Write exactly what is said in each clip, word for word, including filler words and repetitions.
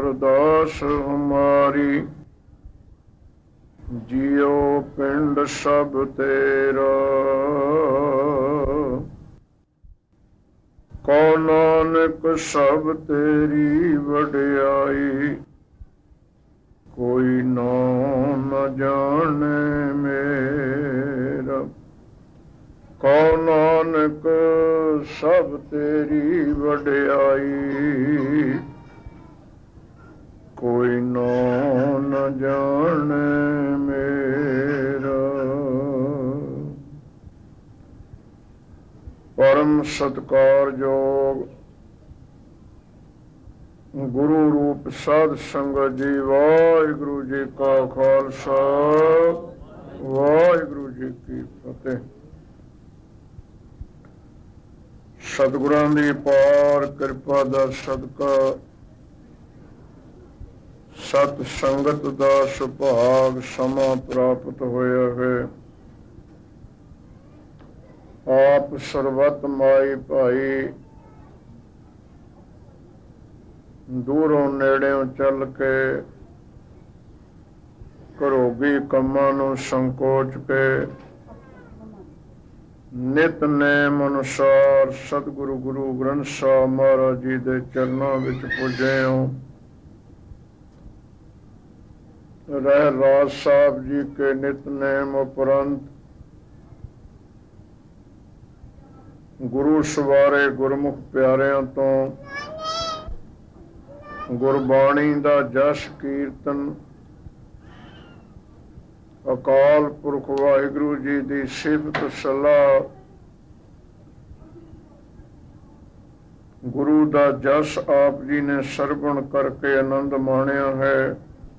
ਅਰਦਾਸ ਹਮਾਰੀ। ਜਿਉ ਪਿੰਡ ਸਭ ਤੇਰਾ, ਕਉ ਨਾਨਕ ਸਭ ਤੇਰੀ ਵਡਿਆਈ। ਕੋਈ ਨਾਮ ਨ ਜਾਣੇ ਮੇਰਾ, ਕਉ ਨਾਨਕ ਸਭ ਤੇਰੀ ਵਡਿਆਈ। ਕੋਈ ਨਾਮ ਨ ਜਾਣੇ ਮੇਰਾ। ਪਰਮ ਸਤਿਕਾਰਯੋਗ ਗੁਰੂ ਰੂਪ ਸਾਧ ਸੰਗਤ ਜੀ, ਵਾਹਿਗੁਰੂ ਜੀ ਕਾ ਖਾਲਸਾ, ਵਾਹਿਗੁਰੂ ਜੀ ਕੀ ਫਤਿਹ। ਸਤਿਗੁਰਾਂ ਦੀ ਅਪਾਰ ਕਿਰਪਾ ਦਾ ਸਦਕਾ ਸਤ ਸੰਗਤ ਦਾ ਸੁਭਾਗ ਸਮਾਂ ਪ੍ਰਾਪਤ ਹੋਇਆ ਹੈ। ਆਪ ਸਰਬਤ ਮਾਈ ਭਾਈ ਦੂਰੋਂ ਨੇੜਿਓਂ ਚੱਲ ਕੇ ਘਰੋਗੀ ਕੰਮਾਂ ਨੂੰ ਸੰਕੋਚ ਕੇ ਨਿਤਨੇਮ ਅਨੁਸਾਰ ਸਤਿਗੁਰੂ ਗੁਰੂ ਗ੍ਰੰਥ ਸਾਹਿਬ ਮਹਾਰਾਜ ਜੀ ਦੇ ਚਰਨਾਂ ਵਿੱਚ ਪੁੱਜੇ ਹੋ। ਰਹਿ ਰਾਜ ਸਾਹਿਬ ਜੀ ਕੇ ਨਿਤਨੇਮ ਉਪਰੰਤ ਗੁਰੂ ਸਵਾਰੇ ਗੁਰਮੁਖ ਪਿਆਰਿਆਂ ਤੋਂ ਗੁਰਬਾਣੀ ਦਾ ਜਸ ਕੀਰਤਨ, ਅਕਾਲ ਪੁਰਖ ਵਾਹਿਗੁਰੂ ਜੀ ਦੀ ਸਿਫਤ ਸਲਾਹ, ਗੁਰੂ ਦਾ ਜਸ ਆਪ ਜੀ ਨੇ ਸਰਵਣ ਕਰਕੇ ਆਨੰਦ ਮਾਣਿਆ ਹੈ।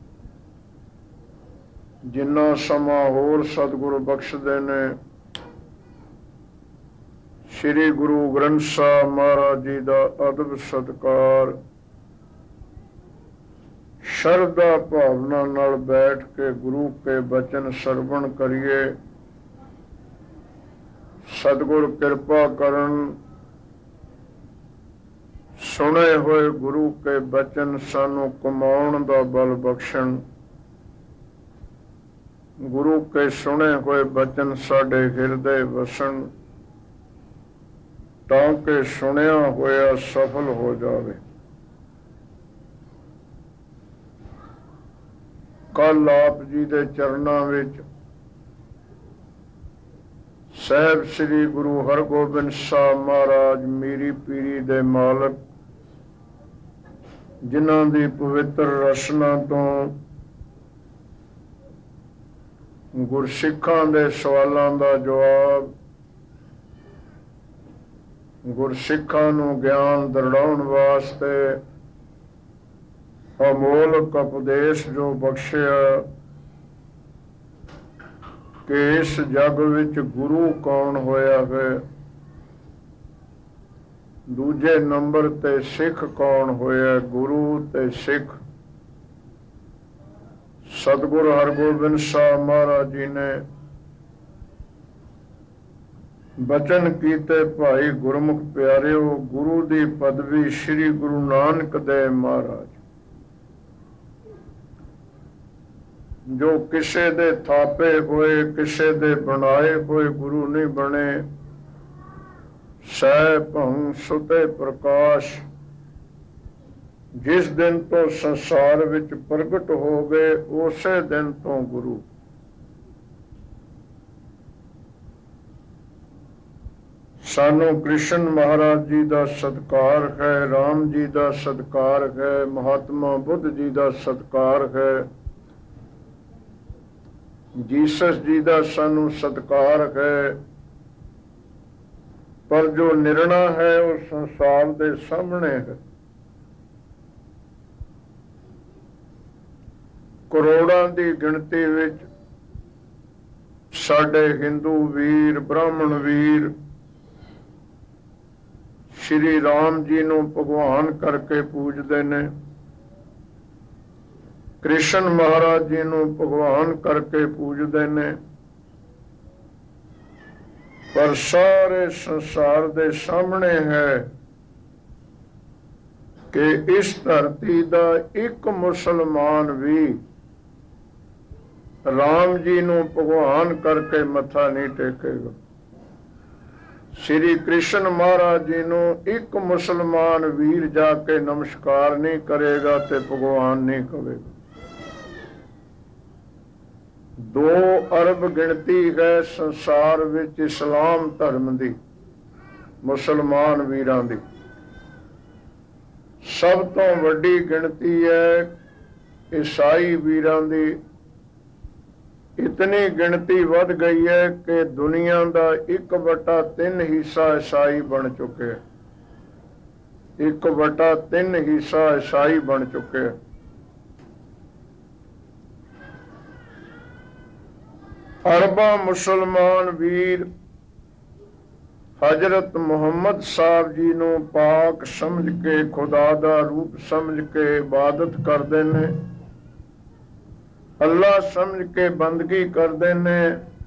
ਜਿੰਨਾ ਸਮਾਂ ਹੋਰ ਸਤਿਗੁਰੂ ਬਖਸ਼ਦੇ ਨੇ, ਸ੍ਰੀ ਗੁਰੂ ਗ੍ਰੰਥ ਸਾਹਿਬ ਮਹਾਰਾਜ ਜੀ ਦਾ ਅਦਬ ਸਤਿਕਾਰ ਸ਼ਰਧਾ ਭਾਵਨਾ ਨਾਲ ਬੈਠ ਕੇ ਗੁਰੂ ਕੇ ਬਚਨ ਸਰਵਣ ਕਰੀਏ। ਸਤਿਗੁਰ ਕਿਰਪਾ ਕਰਨ, ਸੁਣੇ ਹੋਏ ਗੁਰੂ ਕੇ ਬਚਨ ਸਾਨੂੰ ਕਮਾਉਣ ਦਾ ਬਲ ਬਖਸ਼ਣ। ਗੁਰੂ ਕੇ ਸੁਣੇ ਹੋਏ ਬਚਨ ਸਾਡੇ ਹਿਰਦੇ ਵਸਣ, ਤਾਂ ਕਿ ਸੁਣਿਆ ਹੋਇਆ ਸਫਲ ਹੋ ਜਾਵੇ। ਕੱਲ ਆਪ ਜੀ ਦੇ ਚਰਨਾਂ ਵਿੱਚ ਸਾਹਿਬ ਸ੍ਰੀ ਗੁਰੂ ਹਰਗੋਬਿੰਦ ਸਾਹਿਬ ਮਹਾਰਾਜ ਮੀਰੀ ਪੀਰੀ ਦੇ ਮਾਲਕ, ਜਿਨ੍ਹਾਂ ਦੀ ਪਵਿੱਤਰ ਰਸਨਾ ਤੋਂ ਗੁਰਸਿੱਖਾਂ ਦੇ ਸਵਾਲਾਂ ਦਾ ਜਵਾਬ, ਗੁਰਸਿੱਖਾਂ ਨੂੰ ਗਿਆਨ ਦਰੜਾਉਣ ਵਾਸਤੇ ਅਮੋਲਕ ਉਪਦੇਸ਼ ਜੋ ਬਖਸ਼ਿਆ ਕਿ ਇਸ ਜਗ ਵਿੱਚ ਗੁਰੂ ਕੌਣ ਹੋਇਆ ਹੈ, ਦੂਜੇ ਨੰਬਰ ਤੇ ਸਿੱਖ ਕੌਣ ਹੋਇਆ, ਗੁਰੂ ਤੇ ਸਿੱਖ। ਸਤਿਗੁਰੂ ਹਰਗੋਬਿੰਦ ਸਾਹਿਬ ਮਹਾਰਾਜ ਜੀ ਨੇ ਬਚਨ ਕੀਤੇ, ਭਾਈ ਗੁਰਮੁਖ ਪਿਆਰਿਓ, ਗੁਰੂ ਦੀ ਪਦਵੀ ਸ੍ਰੀ ਗੁਰੂ ਨਾਨਕ ਦੇਵ ਮਹਾਰਾਜ, ਜੋ ਕਿਸੇ ਦੇ ਥਾਪੇ ਹੋਏ, ਕਿਸੇ ਦੇ ਬਣਾਏ ਹੋਏ ਗੁਰੂ ਨਹੀਂ ਬਣੇ। ਸਹਿ ਭੰ ਸੁਤੇ ਪ੍ਰਕਾਸ਼, ਜਿਸ ਦਿਨ ਤੋਂ ਸੰਸਾਰ ਵਿੱਚ ਪ੍ਰਗਟ ਹੋ ਗਏ, ਉਸੇ ਦਿਨ ਤੋਂ ਗੁਰੂ। ਸਾਨੂੰ ਕ੍ਰਿਸ਼ਨ ਮਹਾਰਾਜ ਜੀ ਦਾ ਸਤਿਕਾਰ ਹੈ, ਰਾਮ ਜੀ ਦਾ ਸਤਿਕਾਰ ਹੈ, ਮਹਾਤਮਾ ਬੁੱਧ ਜੀ ਦਾ ਸਤਿਕਾਰ ਹੈ, ਜੀਸਸ ਜੀ ਦਾ ਸਾਨੂੰ ਸਤਿਕਾਰ ਹੈ। ਪਰ ਜੋ ਨਿਰਣਾ ਹੈ ਉਹ ਸੰਸਾਰ ਦੇ ਸਾਹਮਣੇ ਹੈ। ਕਰੋੜਾਂ ਦੀ ਗਿਣਤੀ ਵਿੱਚ ਸਾਡੇ ਹਿੰਦੂ ਵੀਰ, ਬ੍ਰਾਹਮਣ ਵੀਰ ਸ਼੍ਰੀ ਰਾਮ ਜੀ ਨੂੰ ਭਗਵਾਨ ਕਰਕੇ ਪੂਜਦੇ ਨੇ, ਕ੍ਰਿਸ਼ਨ ਮਹਾਰਾਜ ਜੀ ਨੂੰ ਭਗਵਾਨ ਕਰਕੇ ਪੂਜਦੇ ਨੇ। ਪਰ ਸਾਰੇ ਸੰਸਾਰ ਦੇ ਸਾਹਮਣੇ ਹੈ ਕਿ ਇਸ ਧਰਤੀ ਦਾ ਇੱਕ ਮੁਸਲਮਾਨ ਵੀ ਰਾਮ ਜੀ ਨੂੰ ਭਗਵਾਨ ਕਰਕੇ ਮੱਥਾ ਨਹੀਂ ਟੇਕੇਗਾ। ਸ਼੍ਰੀ ਕ੍ਰਿਸ਼ਨ ਮਹਾਰਾਜ ਜੀ ਨੂੰ ਇੱਕ ਮੁਸਲਮਾਨ ਵੀਰ ਜਾ ਕੇ ਨਮਸਕਾਰ ਨਹੀਂ ਕਰੇਗਾ ਤੇ ਭਗਵਾਨ ਨਹੀਂ ਕਹੇਗਾ। ਦੋ ਅਰਬ ਗਿਣਤੀ ਹੈ ਸੰਸਾਰ ਵਿੱਚ ਇਸਲਾਮ ਧਰਮ ਦੀ, ਮੁਸਲਮਾਨ ਵੀਰਾਂ ਦੀ। ਸਭ ਤੋਂ ਵੱਡੀ ਗਿਣਤੀ ਹੈ ਈਸਾਈ ਵੀਰਾਂ ਦੀ। ਇਤਨੀ ਗਿਣਤੀ ਵੱਧ ਗਈ ਹੈ ਕਿ ਦੁਨੀਆ ਦਾ ਇੱਕ ਵਟਾ ਤਿੰਨ ਹਿੱਸਾ ਈਸਾਈ ਬਣ ਚੁੱਕੇ ਹੈ। ਇੱਕ ਵਟਾ ਤਿੰਨ ਹਿੱਸਾ ਈਸਾਈ ਬਣ ਚੁੱਕੇ ਹੈ। ਅਰਬਾਂ ਮੁਸਲਮਾਨ ਵੀਰ ਹਜ਼ਰਤ ਮੁਹੰਮਦ ਸਾਹਿਬ ਜੀ ਨੂੰ ਪਾਕ ਸਮਝ ਕੇ, ਖੁਦਾ ਦਾ ਰੂਪ ਸਮਝ ਕੇ ਇਬਾਦਤ ਕਰਦੇ ਨੇ, ਅੱਲਾ ਸਮਝ ਕੇ ਬੰਦਗੀ ਕਰਦੇ ਨੇ।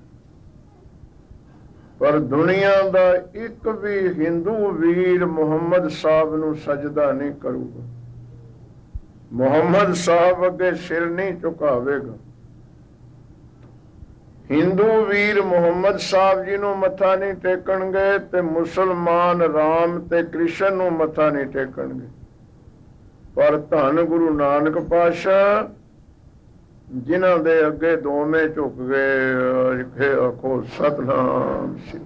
ਪਰ ਦੁਨੀਆ ਦਾ ਇੱਕ ਵੀ ਹਿੰਦੂ ਵੀਰ ਮੁਹੰਮਦ ਸਾਹਿਬ ਨੂੰ ਸਜਦਾ ਨਹੀਂ ਕਰੂਗਾ, ਮੁਹੰਮਦ ਸਾਹਿਬ ਅੱਗੇ ਸਿਰ ਨਹੀਂ ਝੁਕਾਵੇਗਾ। ਹਿੰਦੂ ਵੀਰ ਮੁਹੰਮਦ ਸਾਹਿਬ ਜੀ ਨੂੰ ਮੱਥਾ ਨਹੀਂ ਟੇਕਣਗੇ ਤੇ ਮੁਸਲਮਾਨ ਰਾਮ ਤੇ ਕ੍ਰਿਸ਼ਨ ਨੂੰ ਮੱਥਾ ਨਹੀਂ ਟੇਕਣਗੇ। ਪਰ ਧੰਨ ਗੁਰੂ ਨਾਨਕ ਪਾਤਸ਼ਾਹ ਜਿਨ੍ਹਾਂ ਦੇ ਅੱਗੇ ਦੋਵੇਂ ਝੁਕ ਗਏ, ਆਖੋ ਸਤਨਾਮ ਸ੍ਰੀ।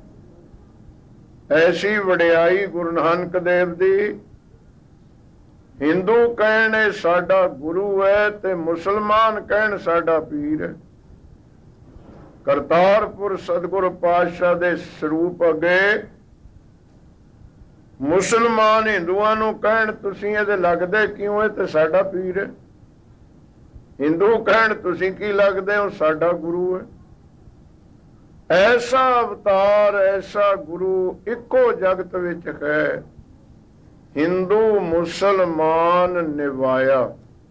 ਐਸੀ ਵਡਿਆਈ ਗੁਰੂ ਨਾਨਕ ਦੇਵ ਦੀ। ਹਿੰਦੂ ਕਹਿਣ ਸਾਡਾ ਗੁਰੂ ਹੈ ਤੇ ਮੁਸਲਮਾਨ ਕਹਿਣ ਸਾਡਾ ਪੀਰ ਹੈ। ਕਰਤਾਰਪੁਰ ਸਤਿਗੁਰੂ ਪਾਤਸ਼ਾਹ ਦੇ ਸਰੂਪ ਅੱਗੇ ਮੁਸਲਮਾਨ ਹਿੰਦੂਆਂ ਨੂੰ ਕਹਿਣ ਤੁਸੀਂ ਇਹਦੇ ਲੱਗਦੇ ਕਿਉਂ ਹੈ ਤੇ ਸਾਡਾ ਪੀਰ ਹੈ। ਹਿੰਦੂ ਕਹਿਣ ਤੁਸੀਂ ਕੀ ਲੱਗਦੇ ਹੋ, ਸਾਡਾ ਗੁਰੂ ਹੈ। ਐਸਾ ਅਵਤਾਰ, ਐਸਾ ਗੁਰੂ ਇੱਕੋ ਜਗਤ ਵਿੱਚ ਹੈ। ਹਿੰਦੂ ਮੁਸਲਮਾਨ ਨਿਭਾਇਆ।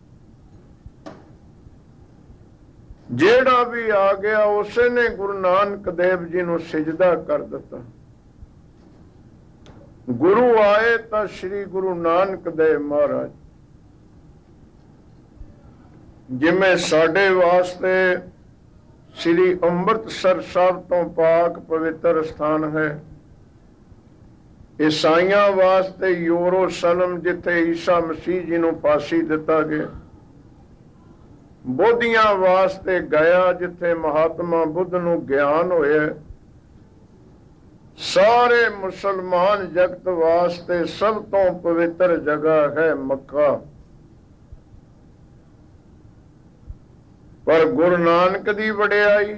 ਜਿਹੜਾ ਵੀ ਆ ਗਿਆ ਉਸੇ ਨੇ ਗੁਰੂ ਨਾਨਕ ਦੇਵ ਜੀ ਨੂੰ ਸਿਜਦਾ ਕਰ ਦਿੱਤਾ। ਗੁਰੂ ਆਏ ਤਾਂ ਸ੍ਰੀ ਗੁਰੂ ਨਾਨਕ ਦੇਵ ਮਹਾਰਾਜ, ਜਿਵੇਂ ਸਾਡੇ ਵਾਸਤੇ ਸ੍ਰੀ ਅੰਮ੍ਰਿਤਸਰ ਸਾਹਿਬ ਤੋਂ ਪਾਕ ਪਵਿੱਤਰ ਸਥਾਨ ਹੈ, ਈਸਾਈਆਂ ਵਾਸਤੇ ਯਰੂਸ਼ਲਮ ਜਿੱਥੇ ਈਸਾ ਮਸੀਹ ਜੀ ਨੂੰ ਫਾਂਸੀ ਦਿੱਤਾ ਗਿਆ, ਬੋਧੀਆਂ ਵਾਸਤੇ ਗਿਆ ਜਿੱਥੇ ਮਹਾਤਮਾ ਬੁੱਧ ਨੂੰ ਗਿਆਨ ਹੋਇਆ, ਸਾਰੇ ਮੁਸਲਮਾਨ ਜਗਤ ਵਾਸਤੇ ਸਭ ਤੋਂ ਪਵਿੱਤਰ ਜਗ੍ਹਾ ਹੈ ਮੱਕਾ। ਪਰ ਗੁਰੂ ਨਾਨਕ ਦੀ ਵਡਿਆਈ,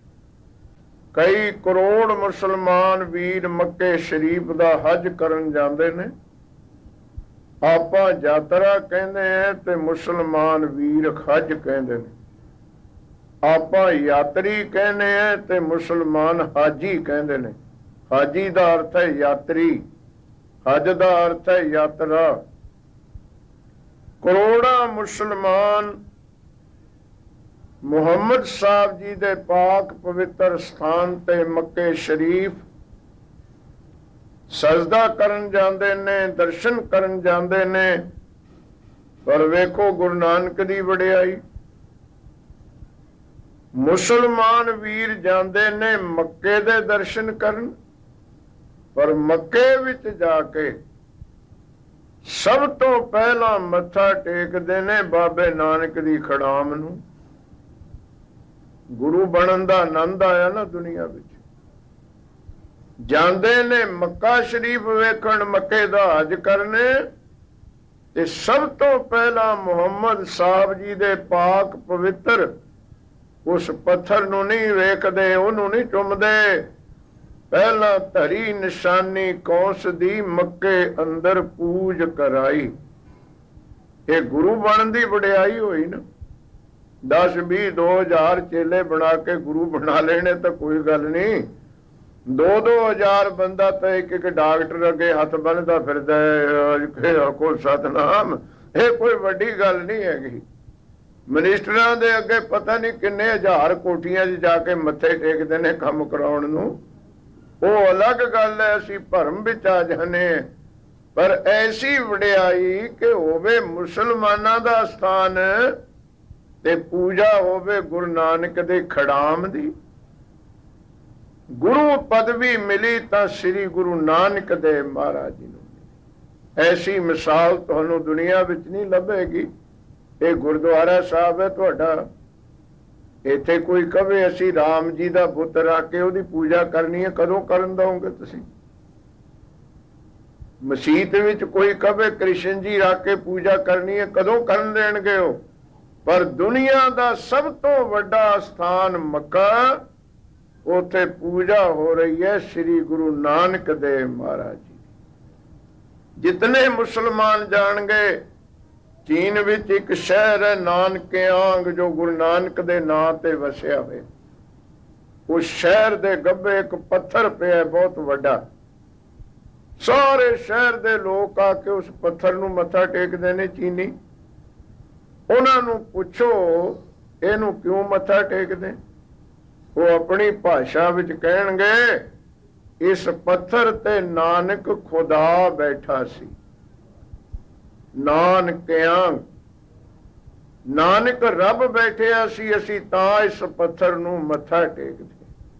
ਕਈ ਕਰੋੜ ਮੁਸਲਮਾਨ ਵੀਰ ਮੱਕੇ ਸ਼ਰੀਫ ਦਾ ਹਜ ਕਰਨ ਜਾਂਦੇ ਨੇ। ਆਪਾਂ ਯਾਤਰਾ ਕਹਿੰਦੇ ਆ ਤੇ ਮੁਸਲਮਾਨ ਵੀਰ ਹਜ ਕਹਿੰਦੇ ਨੇ। ਆਪਾਂ ਯਾਤਰੀ ਕਹਿੰਦੇ ਆ ਤੇ ਮੁਸਲਮਾਨ ਹਾਜੀ ਕਹਿੰਦੇ ਨੇ। ਹਾਜੀ ਦਾ ਅਰਥ ਹੈ ਯਾਤਰੀ, ਹਜ ਦਾ ਅਰਥ ਹੈ ਯਾਤਰਾ। ਕਰੋੜਾਂ ਮੁਸਲਮਾਨ ਮੁਹੰਮਦ ਸਾਹਿਬ ਜੀ ਦੇ ਪਾਕ ਪਵਿੱਤਰ ਸਥਾਨ ਤੇ ਮੱਕੇ ਸ਼ਰੀਫ ਸਜਦਾ ਕਰਨ ਜਾਂਦੇ ਨੇ, ਦਰਸ਼ਨ ਕਰਨ ਜਾਂਦੇ ਨੇ। ਪਰ ਵੇਖੋ ਗੁਰੂ ਨਾਨਕ ਦੀ ਵਡਿਆਈ, ਮੁਸਲਮਾਨ ਵੀਰ ਜਾਂਦੇ ਨੇ ਮੱਕੇ ਦੇ ਦਰਸ਼ਨ ਕਰਨ, ਪਰ ਮੱਕੇ ਵਿੱਚ ਜਾ ਕੇ ਸਭ ਤੋਂ ਪਹਿਲਾਂ ਮੱਥਾ ਟੇਕਦੇ ਨੇ ਬਾਬੇ ਨਾਨਕ ਦੀ ਖੜਾਮ ਨੂੰ। ਗੁਰੂ ਬਣਨ ਦਾ ਆਨੰਦ ਆਇਆ ਨਾ ਦੁਨੀਆ ਵਿੱਚ। ਜਾਂਦੇ ਨੇ ਮੱਕਾ ਸ਼ਰੀਫ ਵੇਖਣ, ਮੱਕੇ ਦਾ ਹਜ ਕਰਨੇ, ਤੇ ਸਭ ਤੋਂ ਪਹਿਲਾਂ ਮੁਹੰਮਦ ਸਾਹਿਬ ਜੀ ਦੇ ਪਾਕ ਪਵਿੱਤਰ ਉਸ ਪੱਥਰ ਨੂੰ ਨਹੀਂ ਵੇਖਦੇ, ਉਹਨੂੰ ਨਹੀਂ ਚੁੰਮਦੇ। ਪਹਿਲਾਂ ਧਰੀ ਨਿਸ਼ਾਨੀ ਕੌਂਸ ਦੀ ਮੱਕੇ ਅੰਦਰ ਪੂਜ ਕਰਾਈ। ਇਹ ਗੁਰੂ ਬਣਨ ਦੀ ਵਡਿਆਈ ਹੋਈ ਨਾ। ਦਸ ਵੀਹ ਦੋ ਹਜ਼ਾਰ ਚੇਲੇ ਬਣਾ ਕੇ ਗੁਰੂ ਬਣਾ ਲੈਣੇ ਤਾਂ ਕੋਈ ਗੱਲ ਨਹੀਂ। ਦੋ ਦੋ ਹਜ਼ਾਰ ਬੰਦਾ ਤਾਂ ਇੱਕ ਇੱਕ ਡਾਕਟਰ ਅੱਗੇ ਹੱਥ ਬੰਨ੍ਹਦਾ ਫਿਰਦਾ ਹੈ, ਕੋ ਸਤਨਾਮ। ਇਹ ਕੋਈ ਵੱਡੀ ਗੱਲ ਨਹੀਂ ਹੈਗੀ। ਮਨਿਸਟਰਾਂ ਦੇ ਅੱਗੇ ਪਤਾ ਨਹੀਂ ਕਿੰਨੇ ਹਜ਼ਾਰ ਕੋਠੀਆਂ 'ਚ ਜਾ ਕੇ ਮੱਥੇ ਟੇਕਦੇ ਨੇ ਕੰਮ ਕਰਾਉਣ ਨੂੰ। ਉਹ ਅਲੱਗ ਗੱਲ ਹੈ, ਅਸੀਂ ਭਰਮ ਵਿੱਚ ਆ ਜਾਂਦੇ। ਪਰ ਐਸੀ ਵਡਿਆਈ ਕਿ ਹੋਵੇ ਮੁਸਲਮਾਨਾਂ ਦਾ ਸਥਾਨ ਤੇ ਪੂਜਾ ਹੋਵੇ ਗੁਰੂ ਨਾਨਕ ਦੇ ਖੜਾਮ ਦੀ। ਗੁਰੂ ਪਦਵੀ ਮਿਲੀ ਤਾਂ ਸ੍ਰੀ ਗੁਰੂ ਨਾਨਕ ਦੇਵ ਮਹਾਰਾਜ ਜੀ ਨੂੰ। ਐਸੀ ਮਿਸਾਲ ਤੁਹਾਨੂੰ ਦੁਨੀਆ ਵਿੱਚ ਨਹੀਂ ਲੱਭੇਗੀ। ਇਹ ਗੁਰਦੁਆਰਾ ਸਾਹਿਬ ਹੈ ਤੁਹਾਡਾ, ਇੱਥੇ ਕੋਈ ਕਵੇ ਅਸੀਂ ਰਾਮ ਜੀ ਦਾ ਬੁੱਤ ਰੱਖ ਕੇ ਉਹਦੀ ਪੂਜਾ ਕਰਨੀ ਹੈ, ਕਦੋਂ ਕਰਨ ਦਓਗੇ ਤੁਸੀਂ? ਮਸੀਤ ਵਿੱਚ ਕੋਈ ਕਵੇ ਕ੍ਰਿਸ਼ਨ ਜੀ ਰੱਖ ਕੇ ਪੂਜਾ ਕਰਨੀ ਹੈ, ਕਦੋਂ ਕਰਨ ਦੇਣਗੇ ਉਹ? ਪਰ ਦੁਨੀਆ ਦਾ ਸਭ ਤੋਂ ਵੱਡਾ ਸਥਾਨ ਮੱਕਾ, ਉੱਥੇ ਪੂਜਾ ਹੋ ਰਹੀ ਹੈ ਸ੍ਰੀ ਗੁਰੂ ਨਾਨਕ ਦੇਵ ਮਹਾਰਾਜ ਜੀ। ਜਿਤਨੇ ਮੁਸਲਮਾਨ ਜਾਣਗੇ, ਚੀਨ ਵਿੱਚ ਇੱਕ ਸ਼ਹਿਰ ਹੈ ਨਾਨਕਿਆਂਗ, ਜੋ ਗੁਰੂ ਨਾਨਕ ਦੇ ਨਾਂ ਤੇ ਵਸਿਆ ਹੋਇਆ। ਉਸ ਸ਼ਹਿਰ ਦੇ ਗੱਭੇ ਇੱਕ ਪੱਥਰ ਪਿਆ ਬਹੁਤ ਵੱਡਾ। ਸਾਰੇ ਸ਼ਹਿਰ ਦੇ ਲੋਕ ਆ ਕੇ ਉਸ ਪੱਥਰ ਨੂੰ ਮੱਥਾ ਟੇਕਦੇ ਨੇ ਚੀਨੀ। ਉਹਨਾਂ ਨੂੰ ਪੁੱਛੋ ਇਹਨੂੰ ਕਿਉਂ ਮੱਥਾ ਟੇਕਦੇ? ਉਹ ਆਪਣੀ ਭਾਸ਼ਾ ਵਿੱਚ ਕਹਿਣਗੇ, ਇਸ ਪੱਥਰ ਤੇ ਨਾਨਕ ਖੁਦਾ ਬੈਠਾ ਸੀ। ਨਾਨਕਿਆਂ ਨਾਨਕ ਰੱਬ ਬੈਠਿਆ ਸੀ, ਅਸੀਂ ਤਾਂ ਇਸ ਪੱਥਰ ਨੂੰ ਮੱਥਾ ਟੇਕਦੇ।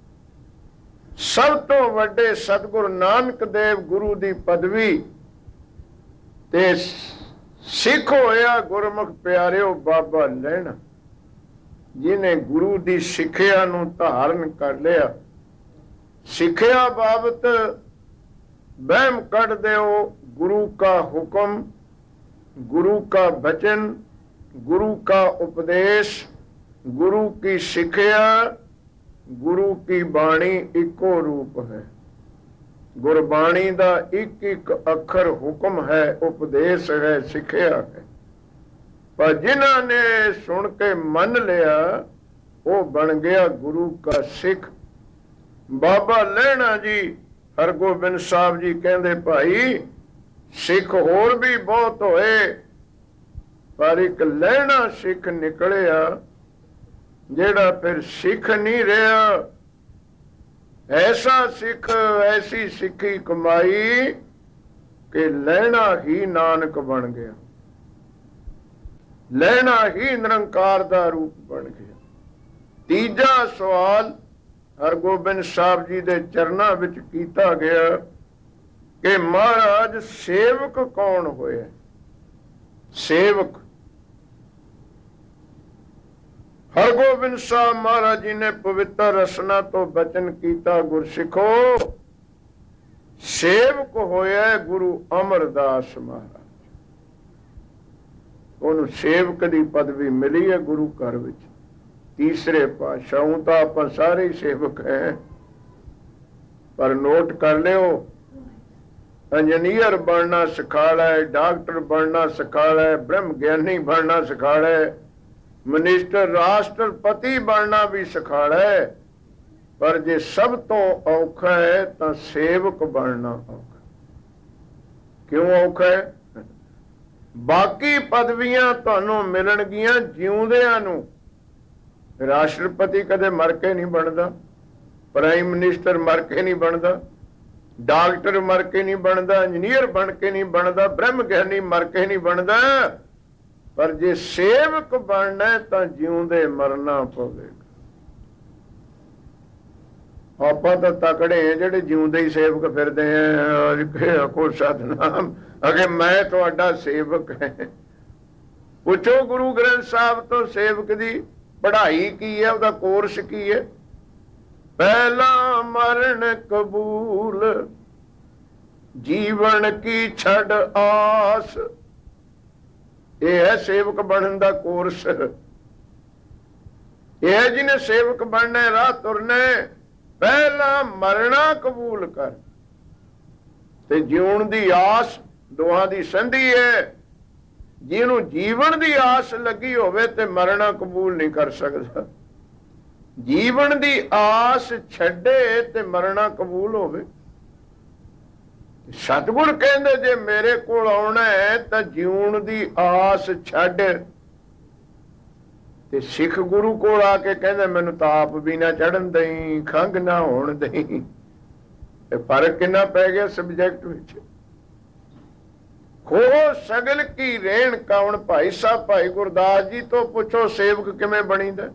ਸਭ ਤੋਂ ਵੱਡੇ ਸਤਿਗੁਰੂ ਨਾਨਕ ਦੇਵ ਗੁਰੂ ਦੀ ਪਦਵੀ ਤੇ ਸਿੱਖ ਹੋਇਆ ਗੁਰਮੁਖ ਪਿਆਰਿਓ ਬਾਬਾ ਲਹਿਣਾ, ਜਿਹਨੇ ਗੁਰੂ ਦੀ ਸਿੱਖਿਆ ਨੂੰ ਧਾਰਨ ਕਰ ਲਿਆ। ਸਿੱਖਿਆ ਬਾਬਤ ਵਹਿਮ ਕੱਢ ਦਿਓ। ਗੁਰੂ का ਹੁਕਮ, गुरु का वचन, गुरु का उपदेश, गुरु की सिक्ख्या, गुरु की बाणी इको रूप है। गुरबाणी का एक एक अखर हुक्म है, उपदेश है, सिक्ख्या है। पर जिन्हों ने सुन के मन लिया वो बन गया गुरु का सिख। बाबा लहणा जी हरगोबिंद साहब जी कहते भाई सिख होर भी बहुत होए, पर एक लहणा सिख निकलिया जेड़ा फिर सिख नहीं रहा। ऐसा सिख, ऐसी सिखी कमाई कि लहणा ही नानक बन गया, लहणा ही निरंकार दा रूप बन गया। तीजा सवाल हरगोबिंद साहब जी दे चरना विच कीता गया कि महाराज सेवक कौन होया? सेवक हरगोबिंद साहब महाराज जी ने पवित्र रसना तो बचन किया, गुरसिखो सेवक होया गुरु अमरदास महाराज। उन्होंने सेवक की पदवी मिली है गुरु घर विच। तीसरे पातशाह हूं तो आप सारे ही सेवक हैं, पर नोट कर लियो, इंजीनियर बनना सिखाड़ा है, डॉक्टर बनना सिखाड़ा है, ब्रह्म ज्ञानी बनना सिखाड़ा है, मिनिस्टर राष्ट्रपति बनना भी सिखाड़ा है। पर जे सब तो औखा है तो सेवक बनना औखा। क्यों औखा है? बाकी पदवियां तुहानू मिलणगियां जिउंदियां नू। राष्ट्रपति कदे मर के नहीं बनता, प्राइम मिनिस्टर मर के नहीं बनता, डॉक्टर मर के नहीं बनता, इंजीनियर बन के नहीं बनता, ब्रह्म ज्ञानी मर के नहीं बनता। पर जे सेवक बनना है तो जिउंदे मरना पवेगा। ਆਪਾਂ ਤਾਂ ਤਕੜੇ हैं ਜਿਹੜੇ ਜਿਉਂਦੇ ਹੀ ਸੇਵਕ ਫਿਰਦੇ ਆ। ਕੋ ਸਤਨਾਮ ਅਗੇ ਮੈਂ ਤੁਹਾਡਾ ਸੇਵਕ ਹੈ। ਪੁੱਛੋ ਗੁਰੂ ਗ੍ਰੰਥ ਸਾਹਿਬ ਤੋਂ ਸੇਵਕ ਦੀ ਪੜ੍ਹਾਈ ਕੀ ਹੈ, ਉਹਦਾ ਕੋਰਸ ਕੀ ਹੈ? ਪਹਿਲਾ ਮਰਨ ਕਬੂਲ, ਜੀਵਨ ਕੀ ਛੱਡ ਆਸ। ਇਹ ਹੈ ਸੇਵਕ ਬਣਨ ਦਾ ਕੋਰਸ। ਇਹ ਜਿਹਨੇ ਸੇਵਕ ਬਣਨਾ, ਰਾਹ ਤੁਰਨਾ, ਪਹਿਲਾ ਮਰਨਾ ਕਬੂਲ ਕਰ ਤੇ ਜਿਉਣ ਦੀ ਆਸ। ਦੋਹਾਂ ਦੀ ਸੰਧੀ ਹੈ। ਜਿਹਨੂੰ ਜੀਵਨ ਦੀ ਆਸ ਲੱਗੀ ਹੋਵੇ ਤੇ ਮਰਨਾ ਕਬੂਲ ਨਹੀਂ ਕਰ ਸਕਦਾ। ਜੀਵਨ ਦੀ ਆਸ ਛੱਡੇ ਤੇ ਮਰਨਾ ਕਬੂਲ ਹੋਵੇ। ਸਤਿਗੁਰ ਕਹਿੰਦੇ ਜੇ ਮੇਰੇ ਕੋਲ ਆਉਣਾ ਹੈ ਤਾਂ ਜਿਉਣ ਦੀ ਆਸ ਛੱਡ। ਤੇ ਸਿੱਖ ਗੁਰੂ ਕੋਲ ਆ ਕੇ ਕਹਿੰਦੇ ਮੈਨੂੰ ਤਾਪ ਵੀ ਨਾ ਚੜਨ ਦਈ, ਖੰਘ ਨਾ ਹੋਣ ਦਈ। ਇਹ ਫਰਕ ਕਿੰਨਾ ਪੈ ਗਿਆ ਸਬਜੈਕਟ ਵਿੱਚ। ਹੋ ਸਗਲ ਕੀ ਰੇਣ ਕੌਣ। ਭਾਈ ਸਾਹਿਬ ਭਾਈ ਗੁਰਦਾਸ ਜੀ ਤੋਂ ਪੁੱਛੋ ਸੇਵਕ ਕਿਵੇਂ ਬਣੀਦਾ।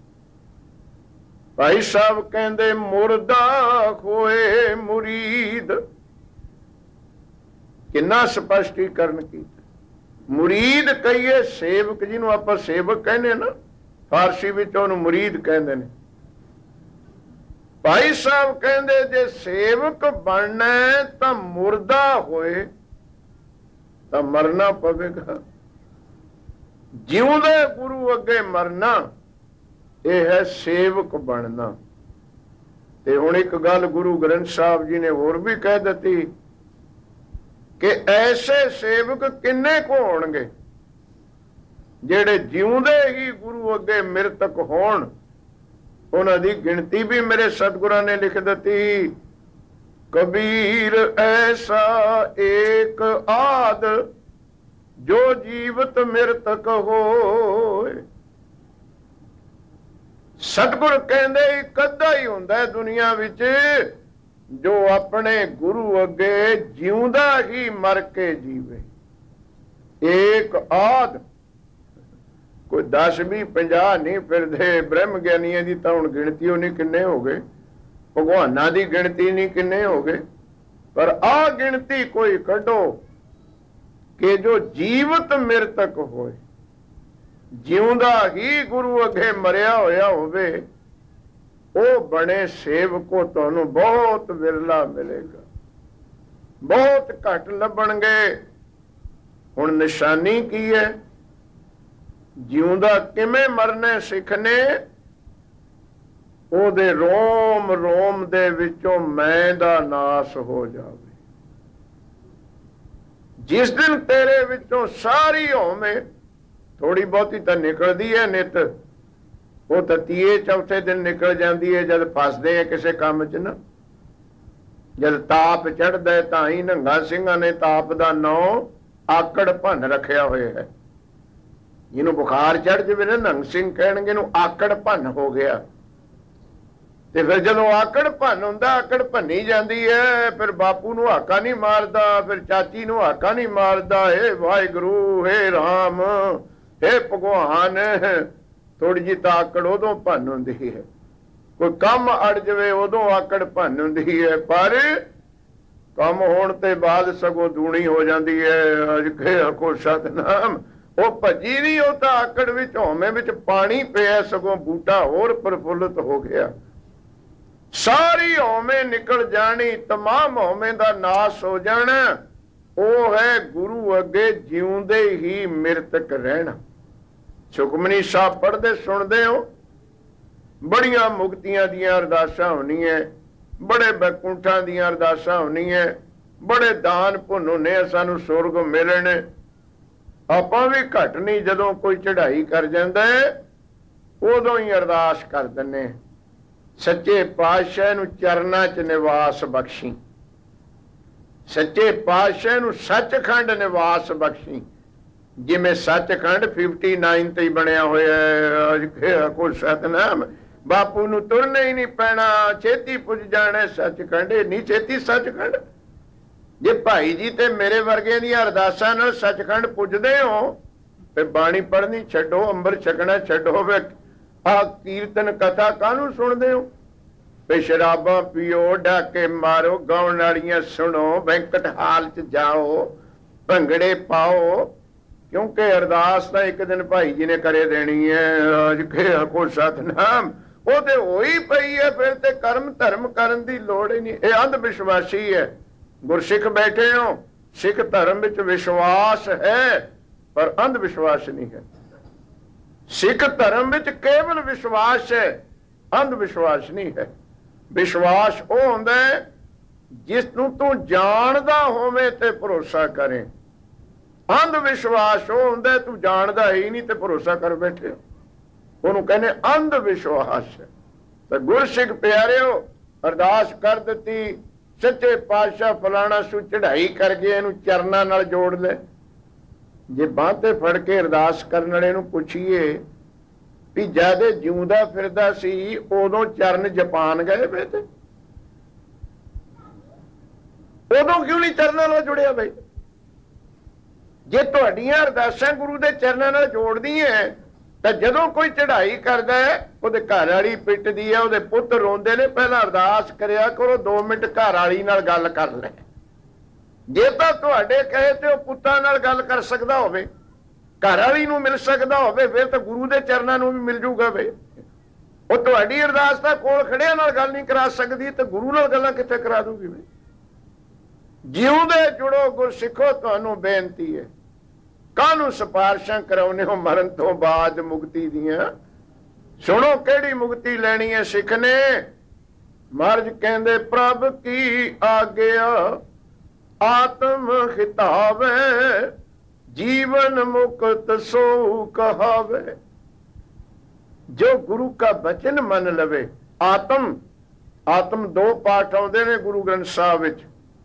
ਭਾਈ ਸਾਹਿਬ ਕਹਿੰਦੇ ਮੁਰਦਾ ਹੋਏ ਮੁਰੀਦ। ਕਿੰਨਾ ਸਪਸ਼ਟੀਕਰਨ ਕੀਤਾ। ਮੁਰੀਦ ਕਹੀਏ ਸੇਵਕ, ਜਿਹਨੂੰ ਆਪਾਂ ਸੇਵਕ ਕਹਿੰਦੇ ਨਾ, ਫਾਰਸੀ ਵਿੱਚ ਉਹਨੂੰ ਮੁਰੀਦ ਕਹਿੰਦੇ ਨੇ। ਭਾਈ ਸਾਹਿਬ ਕਹਿੰਦੇ ਜੇ ਸੇਵਕ ਬਣਨਾ ਤਾਂ ਮੁਰਦਾ ਹੋਏ ਤਾਂ ਮਰਨਾ ਪਵੇਗਾ। ਜਿਉਂਦੇ ਗੁਰੂ ਅੱਗੇ ਮਰਨਾ, ਇਹ ਹੈ ਸੇਵਕ ਬਣਨਾ। ਤੇ ਹੁਣ ਇੱਕ ਗੱਲ ਗੁਰੂ ਗ੍ਰੰਥ ਸਾਹਿਬ ਜੀ ਨੇ ਹੋਰ ਵੀ ਕਹਿ ਦਿੱਤੀ ਕਿ ਐਸੇ ਸੇਵਕ ਕਿੰਨੇ ਕੁ ਹੋਣਗੇ ਜਿਹੜੇ ਜਿਉਂਦੇ ਹੀ ਗੁਰੂ ਅੱਗੇ ਮਿਰਤਕ ਹੋਣ। ਉਹਨਾਂ ਦੀ ਗਿਣਤੀ ਵੀ ਮੇਰੇ ਸਤਿਗੁਰਾਂ ਨੇ ਲਿਖ ਦਿੱਤੀ। ਕਬੀਰ ਐਸਾ ਏਕ ਆਦ ਜੋ ਜੀਵਤ ਮਿਰਤਕ ਹੋਏ। ਸਤਿਗੁਰ ਕਹਿੰਦੇ ਇੱਕ ਅੱਧਾ ਹੀ ਹੁੰਦਾ ਦੁਨੀਆ ਵਿੱਚ ਜੋ ਆਪਣੇ ਗੁਰੂ ਅੱਗੇ ਜਿਉਂਦਾ ਹੀ ਮਰ ਕੇ ਜੀਵੇ। ਏਕ ਆਦ, ਕੋਈ ਦਸ ਵੀਹ ਪੰਜਾਹ ਨਹੀਂ ਫਿਰਦੇ। ਬ੍ਰਹਮ ਗਿਆਨੀਆਂ ਦੀ ਤਾਂ ਹੁਣ ਗਿਣਤੀ ਉਹ ਨਹੀਂ ਕਿੰਨੇ ਹੋ ਗਏ, ਭਗਵਾਨਾਂ ਦੀ ਗਿਣਤੀ ਨਹੀਂ ਕਿੰਨੇ ਹੋ ਗਏ, ਪਰ ਆਹ ਗਿਣਤੀ ਕੋਈ ਕੱਢੋ ਕਿ ਜੋ ਜੀਵਤ ਮਿਰਤਕ ਹੋਏ, ਜਿਉਂਦਾ ਹੀ ਗੁਰੂ ਅੱਗੇ ਮਰਿਆ ਹੋਇਆ ਹੋਵੇ, ਉਹ ਬਣੇ ਸੇਵਕੋ ਤੁਹਾਨੂੰ ਬਹੁਤ ਵਿਰਲਾ ਮਿਲੇਗਾ, ਬਹੁਤ ਘੱਟ ਲੱਭਣਗੇ। ਹੁਣ ਨਿਸ਼ਾਨੀ ਕੀ ਹੈ? ਜਿਉਂਦਾ ਕਿਵੇਂ ਮਰਨੇ ਸਿੱਖਨੇ, ਉਹਦੇ ਰੋਮ ਰੋਮ ਦੇ ਵਿੱਚੋਂ ਮੈਂ ਦਾ ਨਾਸ ਹੋ ਜਾਵੇ। ਜਿਸ ਦਿਨ ਤੇਰੇ ਵਿੱਚੋਂ ਸਾਰੀ ਹਉਮੈ, ਥੋੜੀ ਬਹੁਤੀ ਤਾਂ ਨਿਕਲਦੀ ਹੈ ਨਿਤ, ਉਹ ਤਾਂ ਤੀਏ ਚੌਥੇ ਦਿਨ ਨਿਕਲ ਜਾਂਦੀ ਹੈ ਜਦ ਫਸਦੇ ਆ ਕਿਸੇ ਕੰਮ 'ਚ ਨਾ। ਜਦ ਤਾਪ ਚੜ੍ਹਦਾ ਤਾਂ ਹੀ ਨਿਹੰਗਾਂ ਸਿੰਘਾਂ ਨੇ ਤਾਪ ਦਾ ਨਾਂ ਆਕੜ ਭੰਨ ਰੱਖਿਆ ਹੋਇਆ ਹੈ। ਜਿਹਨੂੰ ਬੁਖਾਰ ਚੜ੍ਹ ਜਾਵੇ ਨਾ, ਨਿਹੰਗ ਸਿੰਘ ਕਹਿਣਗੇ ਇਹਨੂੰ ਆਕੜ ਭੰਨ ਹੋ ਗਿਆ। ਤੇ ਫਿਰ ਜਦੋਂ ਆਕੜ ਭੰਨ ਹੁੰਦਾ, ਆਕੜ ਭੰਨੀ ਜਾਂਦੀ ਹੈ, ਫਿਰ ਬਾਪੂ ਨੂੰ ਹਾਕਾ ਨਹੀਂ ਮਾਰਦਾ, ਫਿਰ ਚਾਚੀ ਨੂੰ ਹਾਕਾ ਨਹੀਂ ਮਾਰਦਾ, ਹੇ ਵਾਹਿਗੁਰੂ, ਹੇ ਰਾਮ, ਹੇ ਭਗਵਾਨ। ਥੋੜੀ ਜਿਹੀ ਤਾਂ ਆਕੜ ਉਦੋਂ ਭੰਨ ਹੁੰਦੀ ਹੈ। ਕੋਈ ਕੰਮ ਅੜ ਜਾਵੇ ਉਦੋਂ ਆਕੜ ਭੰਨ ਹੁੰਦੀ ਹੈ, ਪਰ ਕੰਮ ਹੋਣ ਤੇ ਬਾਅਦ ਸਗੋਂ ਦੂਣੀ ਹੋ ਜਾਂਦੀ ਹੈ। ਅਜ ਕੇ ਕੋ ਸਤਨਾਮ, ਉਹ ਭੱਜੀ ਨਹੀਂ, ਉਹ ਤਾਂ ਆਕੜ ਵਿੱਚ ਹਉਮੈ ਵਿੱਚ ਪਾਣੀ ਪਿਆ, ਸਗੋਂ ਬੂਟਾ ਹੋਰ ਪ੍ਰਫੁੱਲਤ ਹੋ ਗਿਆ। ਸਾਰੀ ਹਉਮੈ ਨਿਕਲ ਜਾਣੀ, ਤਮਾਮ ਹਉਮੈ ਦਾ ਨਾਸ ਹੋ ਜਾਣਾ। ਉਹ ਹੈ ਗੁਰੂ ਅੱਗੇ ਜਿਉਂਦੇ ਹੀ ਮਿਰਤਕ ਰਹਿਣਾ। ਸੁਖਮਨੀ ਸਾਹਿਬ ਪੜ੍ਹਦੇ ਸੁਣਦੇ ਹੋ, ਬੜੀਆਂ ਮੁਕਤੀਆਂ ਦੀਆਂ ਅਰਦਾਸਾਂ ਹੋਣੀਆਂ, ਬੜੇ ਬੈਕੁੰਠਾਂ ਦੀਆਂ ਅਰਦਾਸਾਂ ਹੋਣੀਆਂ, ਬੜੇ ਦਾਨ ਪੁੰਨ ਹੁੰਦੇ ਆ, ਸਾਨੂੰ ਸੁਰਗ ਮਿਲਣ। ਆਪਾਂ ਵੀ ਘੱਟ ਨਹੀਂ, ਜਦੋਂ ਕੋਈ ਚੜ੍ਹਾਈ ਕਰ ਜਾਂਦਾ ਉਦੋਂ ਹੀ ਅਰਦਾਸ ਕਰ ਦਿੰਦੇ, ਸੱਚੇ ਪਾਤਸ਼ਾਹ ਨੂੰ ਚਰਨਾਂ 'ਚ ਨਿਵਾਸ ਬਖਸ਼ੀ, ਸੱਚੇ ਪਾਤਸ਼ਾਹ ਨੂੰ ਸੱਚਖੰਡ ਨਿਵਾਸ ਬਖਸ਼ੀ। ਜਿਵੇਂ ਸੱਚਖੰਡ ਉਨਸठ ਤੇ ਹੀ ਬਣਿਆ ਹੋਇਆ ਹੈ। ਕੋਈ ਸਤਨਾਮ, ਬਾਪੂ ਨੂੰ ਤੁਰਨਾ ਹੀ ਨਹੀਂ ਪੈਣਾ, ਛੇਤੀ ਪੁੱਜ ਜਾਣਾ ਸੱਚਖੰਡ। ਇਹ ਨਹੀਂ ਛੇਤੀ ਸੱਚਖੰਡ। ਜੇ ਭਾਈ ਜੀ ਤੇ ਮੇਰੇ ਵਰਗਿਆਂ ਦੀਆਂ ਅਰਦਾਸਾਂ ਨਾਲ ਸੱਚਖੰਡ ਪੁੱਜਦੇ ਹੋ, ਤੇ ਬਾਣੀ ਪੜ੍ਹਨੀ ਛੱਡੋ, ਅੰਮ੍ਰਿਤ ਛਕਣਾ ਛੱਡੋ, ਵੇ ਆਹ ਕੀਰਤਨ ਕਥਾ ਕਾਹਨੂੰ ਸੁਣਦੇ ਹੋ? ਵੀ ਸ਼ਰਾਬਾਂ ਪੀਓ, ਡਾਕੇ ਮਾਰੋ, ਗਾਉਣ ਵਾਲੀਆਂ ਸੁਣੋ, ਬੈਂਕਟ ਹਾਲ 'ਚ ਜਾਓ, ਭੰਗੜੇ ਪਾਓ। ਕਿਉਂਕਿ ਅਰਦਾਸ ਤਾਂ ਇੱਕ ਦਿਨ ਭਾਈ ਜੀ ਨੇ ਕਰੇ ਦੇਣੀ ਹੈ। ਅੱਜ ਕੇ ਕੋ ਸਤਨਾਮ, ਉਹ ਤੇ ਹੋਈ ਪਈ ਹੈ, ਫਿਰ ਤੇ ਕਰਮ ਧਰਮ ਕਰਨ ਦੀ ਲੋੜ ਹੀ ਨਹੀਂ। ਇਹ ਅੰਧ ਵਿਸ਼ਵਾਸੀ ਹੈ। ਗੁਰਸਿੱਖ ਬੈਠੇ ਹੋ, ਸਿੱਖ ਧਰਮ ਵਿੱਚ ਵਿਸ਼ਵਾਸ ਹੈ, ਪਰ ਅੰਧ ਵਿਸ਼ਵਾਸ ਨਹੀਂ ਹੈ। ਸਿੱਖ ਧਰਮ ਵਿੱਚ ਕੇਵਲ ਵਿਸ਼ਵਾਸ ਹੈ, ਅੰਧ ਵਿਸ਼ਵਾਸ ਨਹੀਂ ਹੈ। ਵਿਸ਼ਵਾਸ ਉਹ ਹੁੰਦਾ ਜਿਸ ਨੂੰ ਤੂੰ ਜਾਣਦਾ ਹੋਵੇ ਤੇ ਭਰੋਸਾ ਕਰੇ। ਅੰਧ ਵਿਸ਼ਵਾਸ ਉਹ ਹੁੰਦਾ ਤੂੰ ਜਾਣਦਾ ਹੀ ਨਹੀਂ ਤੇ ਭਰੋਸਾ ਕਰ ਬੈਠੇ, ਉਹਨੂੰ ਕਹਿੰਦੇ ਅੰਧ ਵਿਸ਼ਵਾਸ। ਤੇ ਗੁਰਸਿੱਖ ਪਿਆਰਿਓ, ਅਰਦਾਸ ਕਰ ਦਿੱਤੀ, ਸੱਚੇ ਪਾਤਸ਼ਾਹ ਫਲਾਣਾ ਸੂ ਚੜ੍ਹਾਈ ਕਰਕੇ ਇਹਨੂੰ ਚਰਨਾਂ ਨਾਲ ਜੋੜ ਲੈ। ਜੇ ਬਾਂਹ ਤੇ ਫੜ ਕੇ ਅਰਦਾਸ ਕਰਨ ਵਾਲੇ ਨੂੰ ਪੁੱਛੀਏ ਵੀ ਜਦ ਜਿਉਂਦਾ ਫਿਰਦਾ ਸੀ ਉਦੋਂ ਚਰਨ ਜਪਾਨ ਗਏ ਵੇ, ਤੇ ਉਦੋਂ ਕਿਉਂ ਨਹੀਂ ਚਰਨਾਂ ਨਾਲ ਜੁੜਿਆ ਬਈ? ਜੇ ਤੁਹਾਡੀਆਂ ਅਰਦਾਸਾਂ ਗੁਰੂ ਦੇ ਚਰਨਾਂ ਨਾਲ ਜੋੜਦੀਆਂ ਤਾਂ ਜਦੋਂ ਕੋਈ ਚੜ੍ਹਾਈ ਕਰਦਾ ਹੈ, ਉਹਦੇ ਘਰ ਵਾਲੀ ਪਿੱਟਦੀ ਹੈ, ਉਹਦੇ ਪੁੱਤ ਰੋਂਦੇ ਨੇ, ਪਹਿਲਾਂ ਅਰਦਾਸ ਕਰਿਆ ਕਰੋ, ਦੋ ਮਿੰਟ ਘਰ ਵਾਲੀ ਨਾਲ ਗੱਲ ਕਰ ਲੈ। ਜੇ ਤਾਂ ਤੁਹਾਡੇ ਕਹੇ ਤੇ ਉਹ ਪੁੱਤਾਂ ਨਾਲ ਗੱਲ ਕਰ ਸਕਦਾ ਹੋਵੇ, ਘਰ ਵਾਲੀ ਨੂੰ ਮਿਲ ਸਕਦਾ ਹੋਵੇ, ਫਿਰ ਤਾਂ ਗੁਰੂ ਦੇ ਚਰਨਾਂ ਨੂੰ ਵੀ ਮਿਲ ਜੂਗਾ। ਵੇ ਉਹ ਤੁਹਾਡੀ ਅਰਦਾਸ ਤਾਂ ਕੋਲ ਖੜਿਆਂ ਨਾਲ ਗੱਲ ਨਹੀਂ ਕਰਾ ਸਕਦੀ, ਤੇ ਗੁਰੂ ਨਾਲ ਗੱਲਾਂ ਕਿੱਥੇ ਕਰਾ ਦੂਗੀ। ਵੇ ਜਿਉਂਦੇ ਜੁੜੋ ਗੁਰਸਿੱਖੋ, ਤੁਹਾਨੂੰ ਬੇਨਤੀ ਹੈ, ਕਾਹਨੂੰ ਸਿਫਾਰਸ਼ਾਂ ਕਰਾਉਨੇ ਹੋ ਮਰਨ ਤੋਂ ਬਾਅਦ ਮੁਕਤੀ ਦੀਆਂ। ਸੁਣੋ ਕਿਹੜੀ ਮੁਕਤੀ ਲੈਣੀ ਹੈ ਸਿੱਖ ਨੇ। ਮਹਾਰਾਜ ਕਹਿੰਦੇ ਪ੍ਰਭ ਕੀ ਆਗਿਆ ਆਤਮ ਖਿਤਾਵੇ, ਜੀਵਨ ਮੁਕਤ ਸੋ ਕਹਾਵੇ। ਜੋ ਗੁਰੂ ਕਾ ਬਚਨ ਮੰਨ ਲਵੇ। ਆਤਮ ਆਤਮ ਦੋ ਪਾਠ ਆਉਂਦੇ ਨੇ ਗੁਰੂ ਗ੍ਰੰਥ ਸਾਹਿਬ ਵਿੱਚ।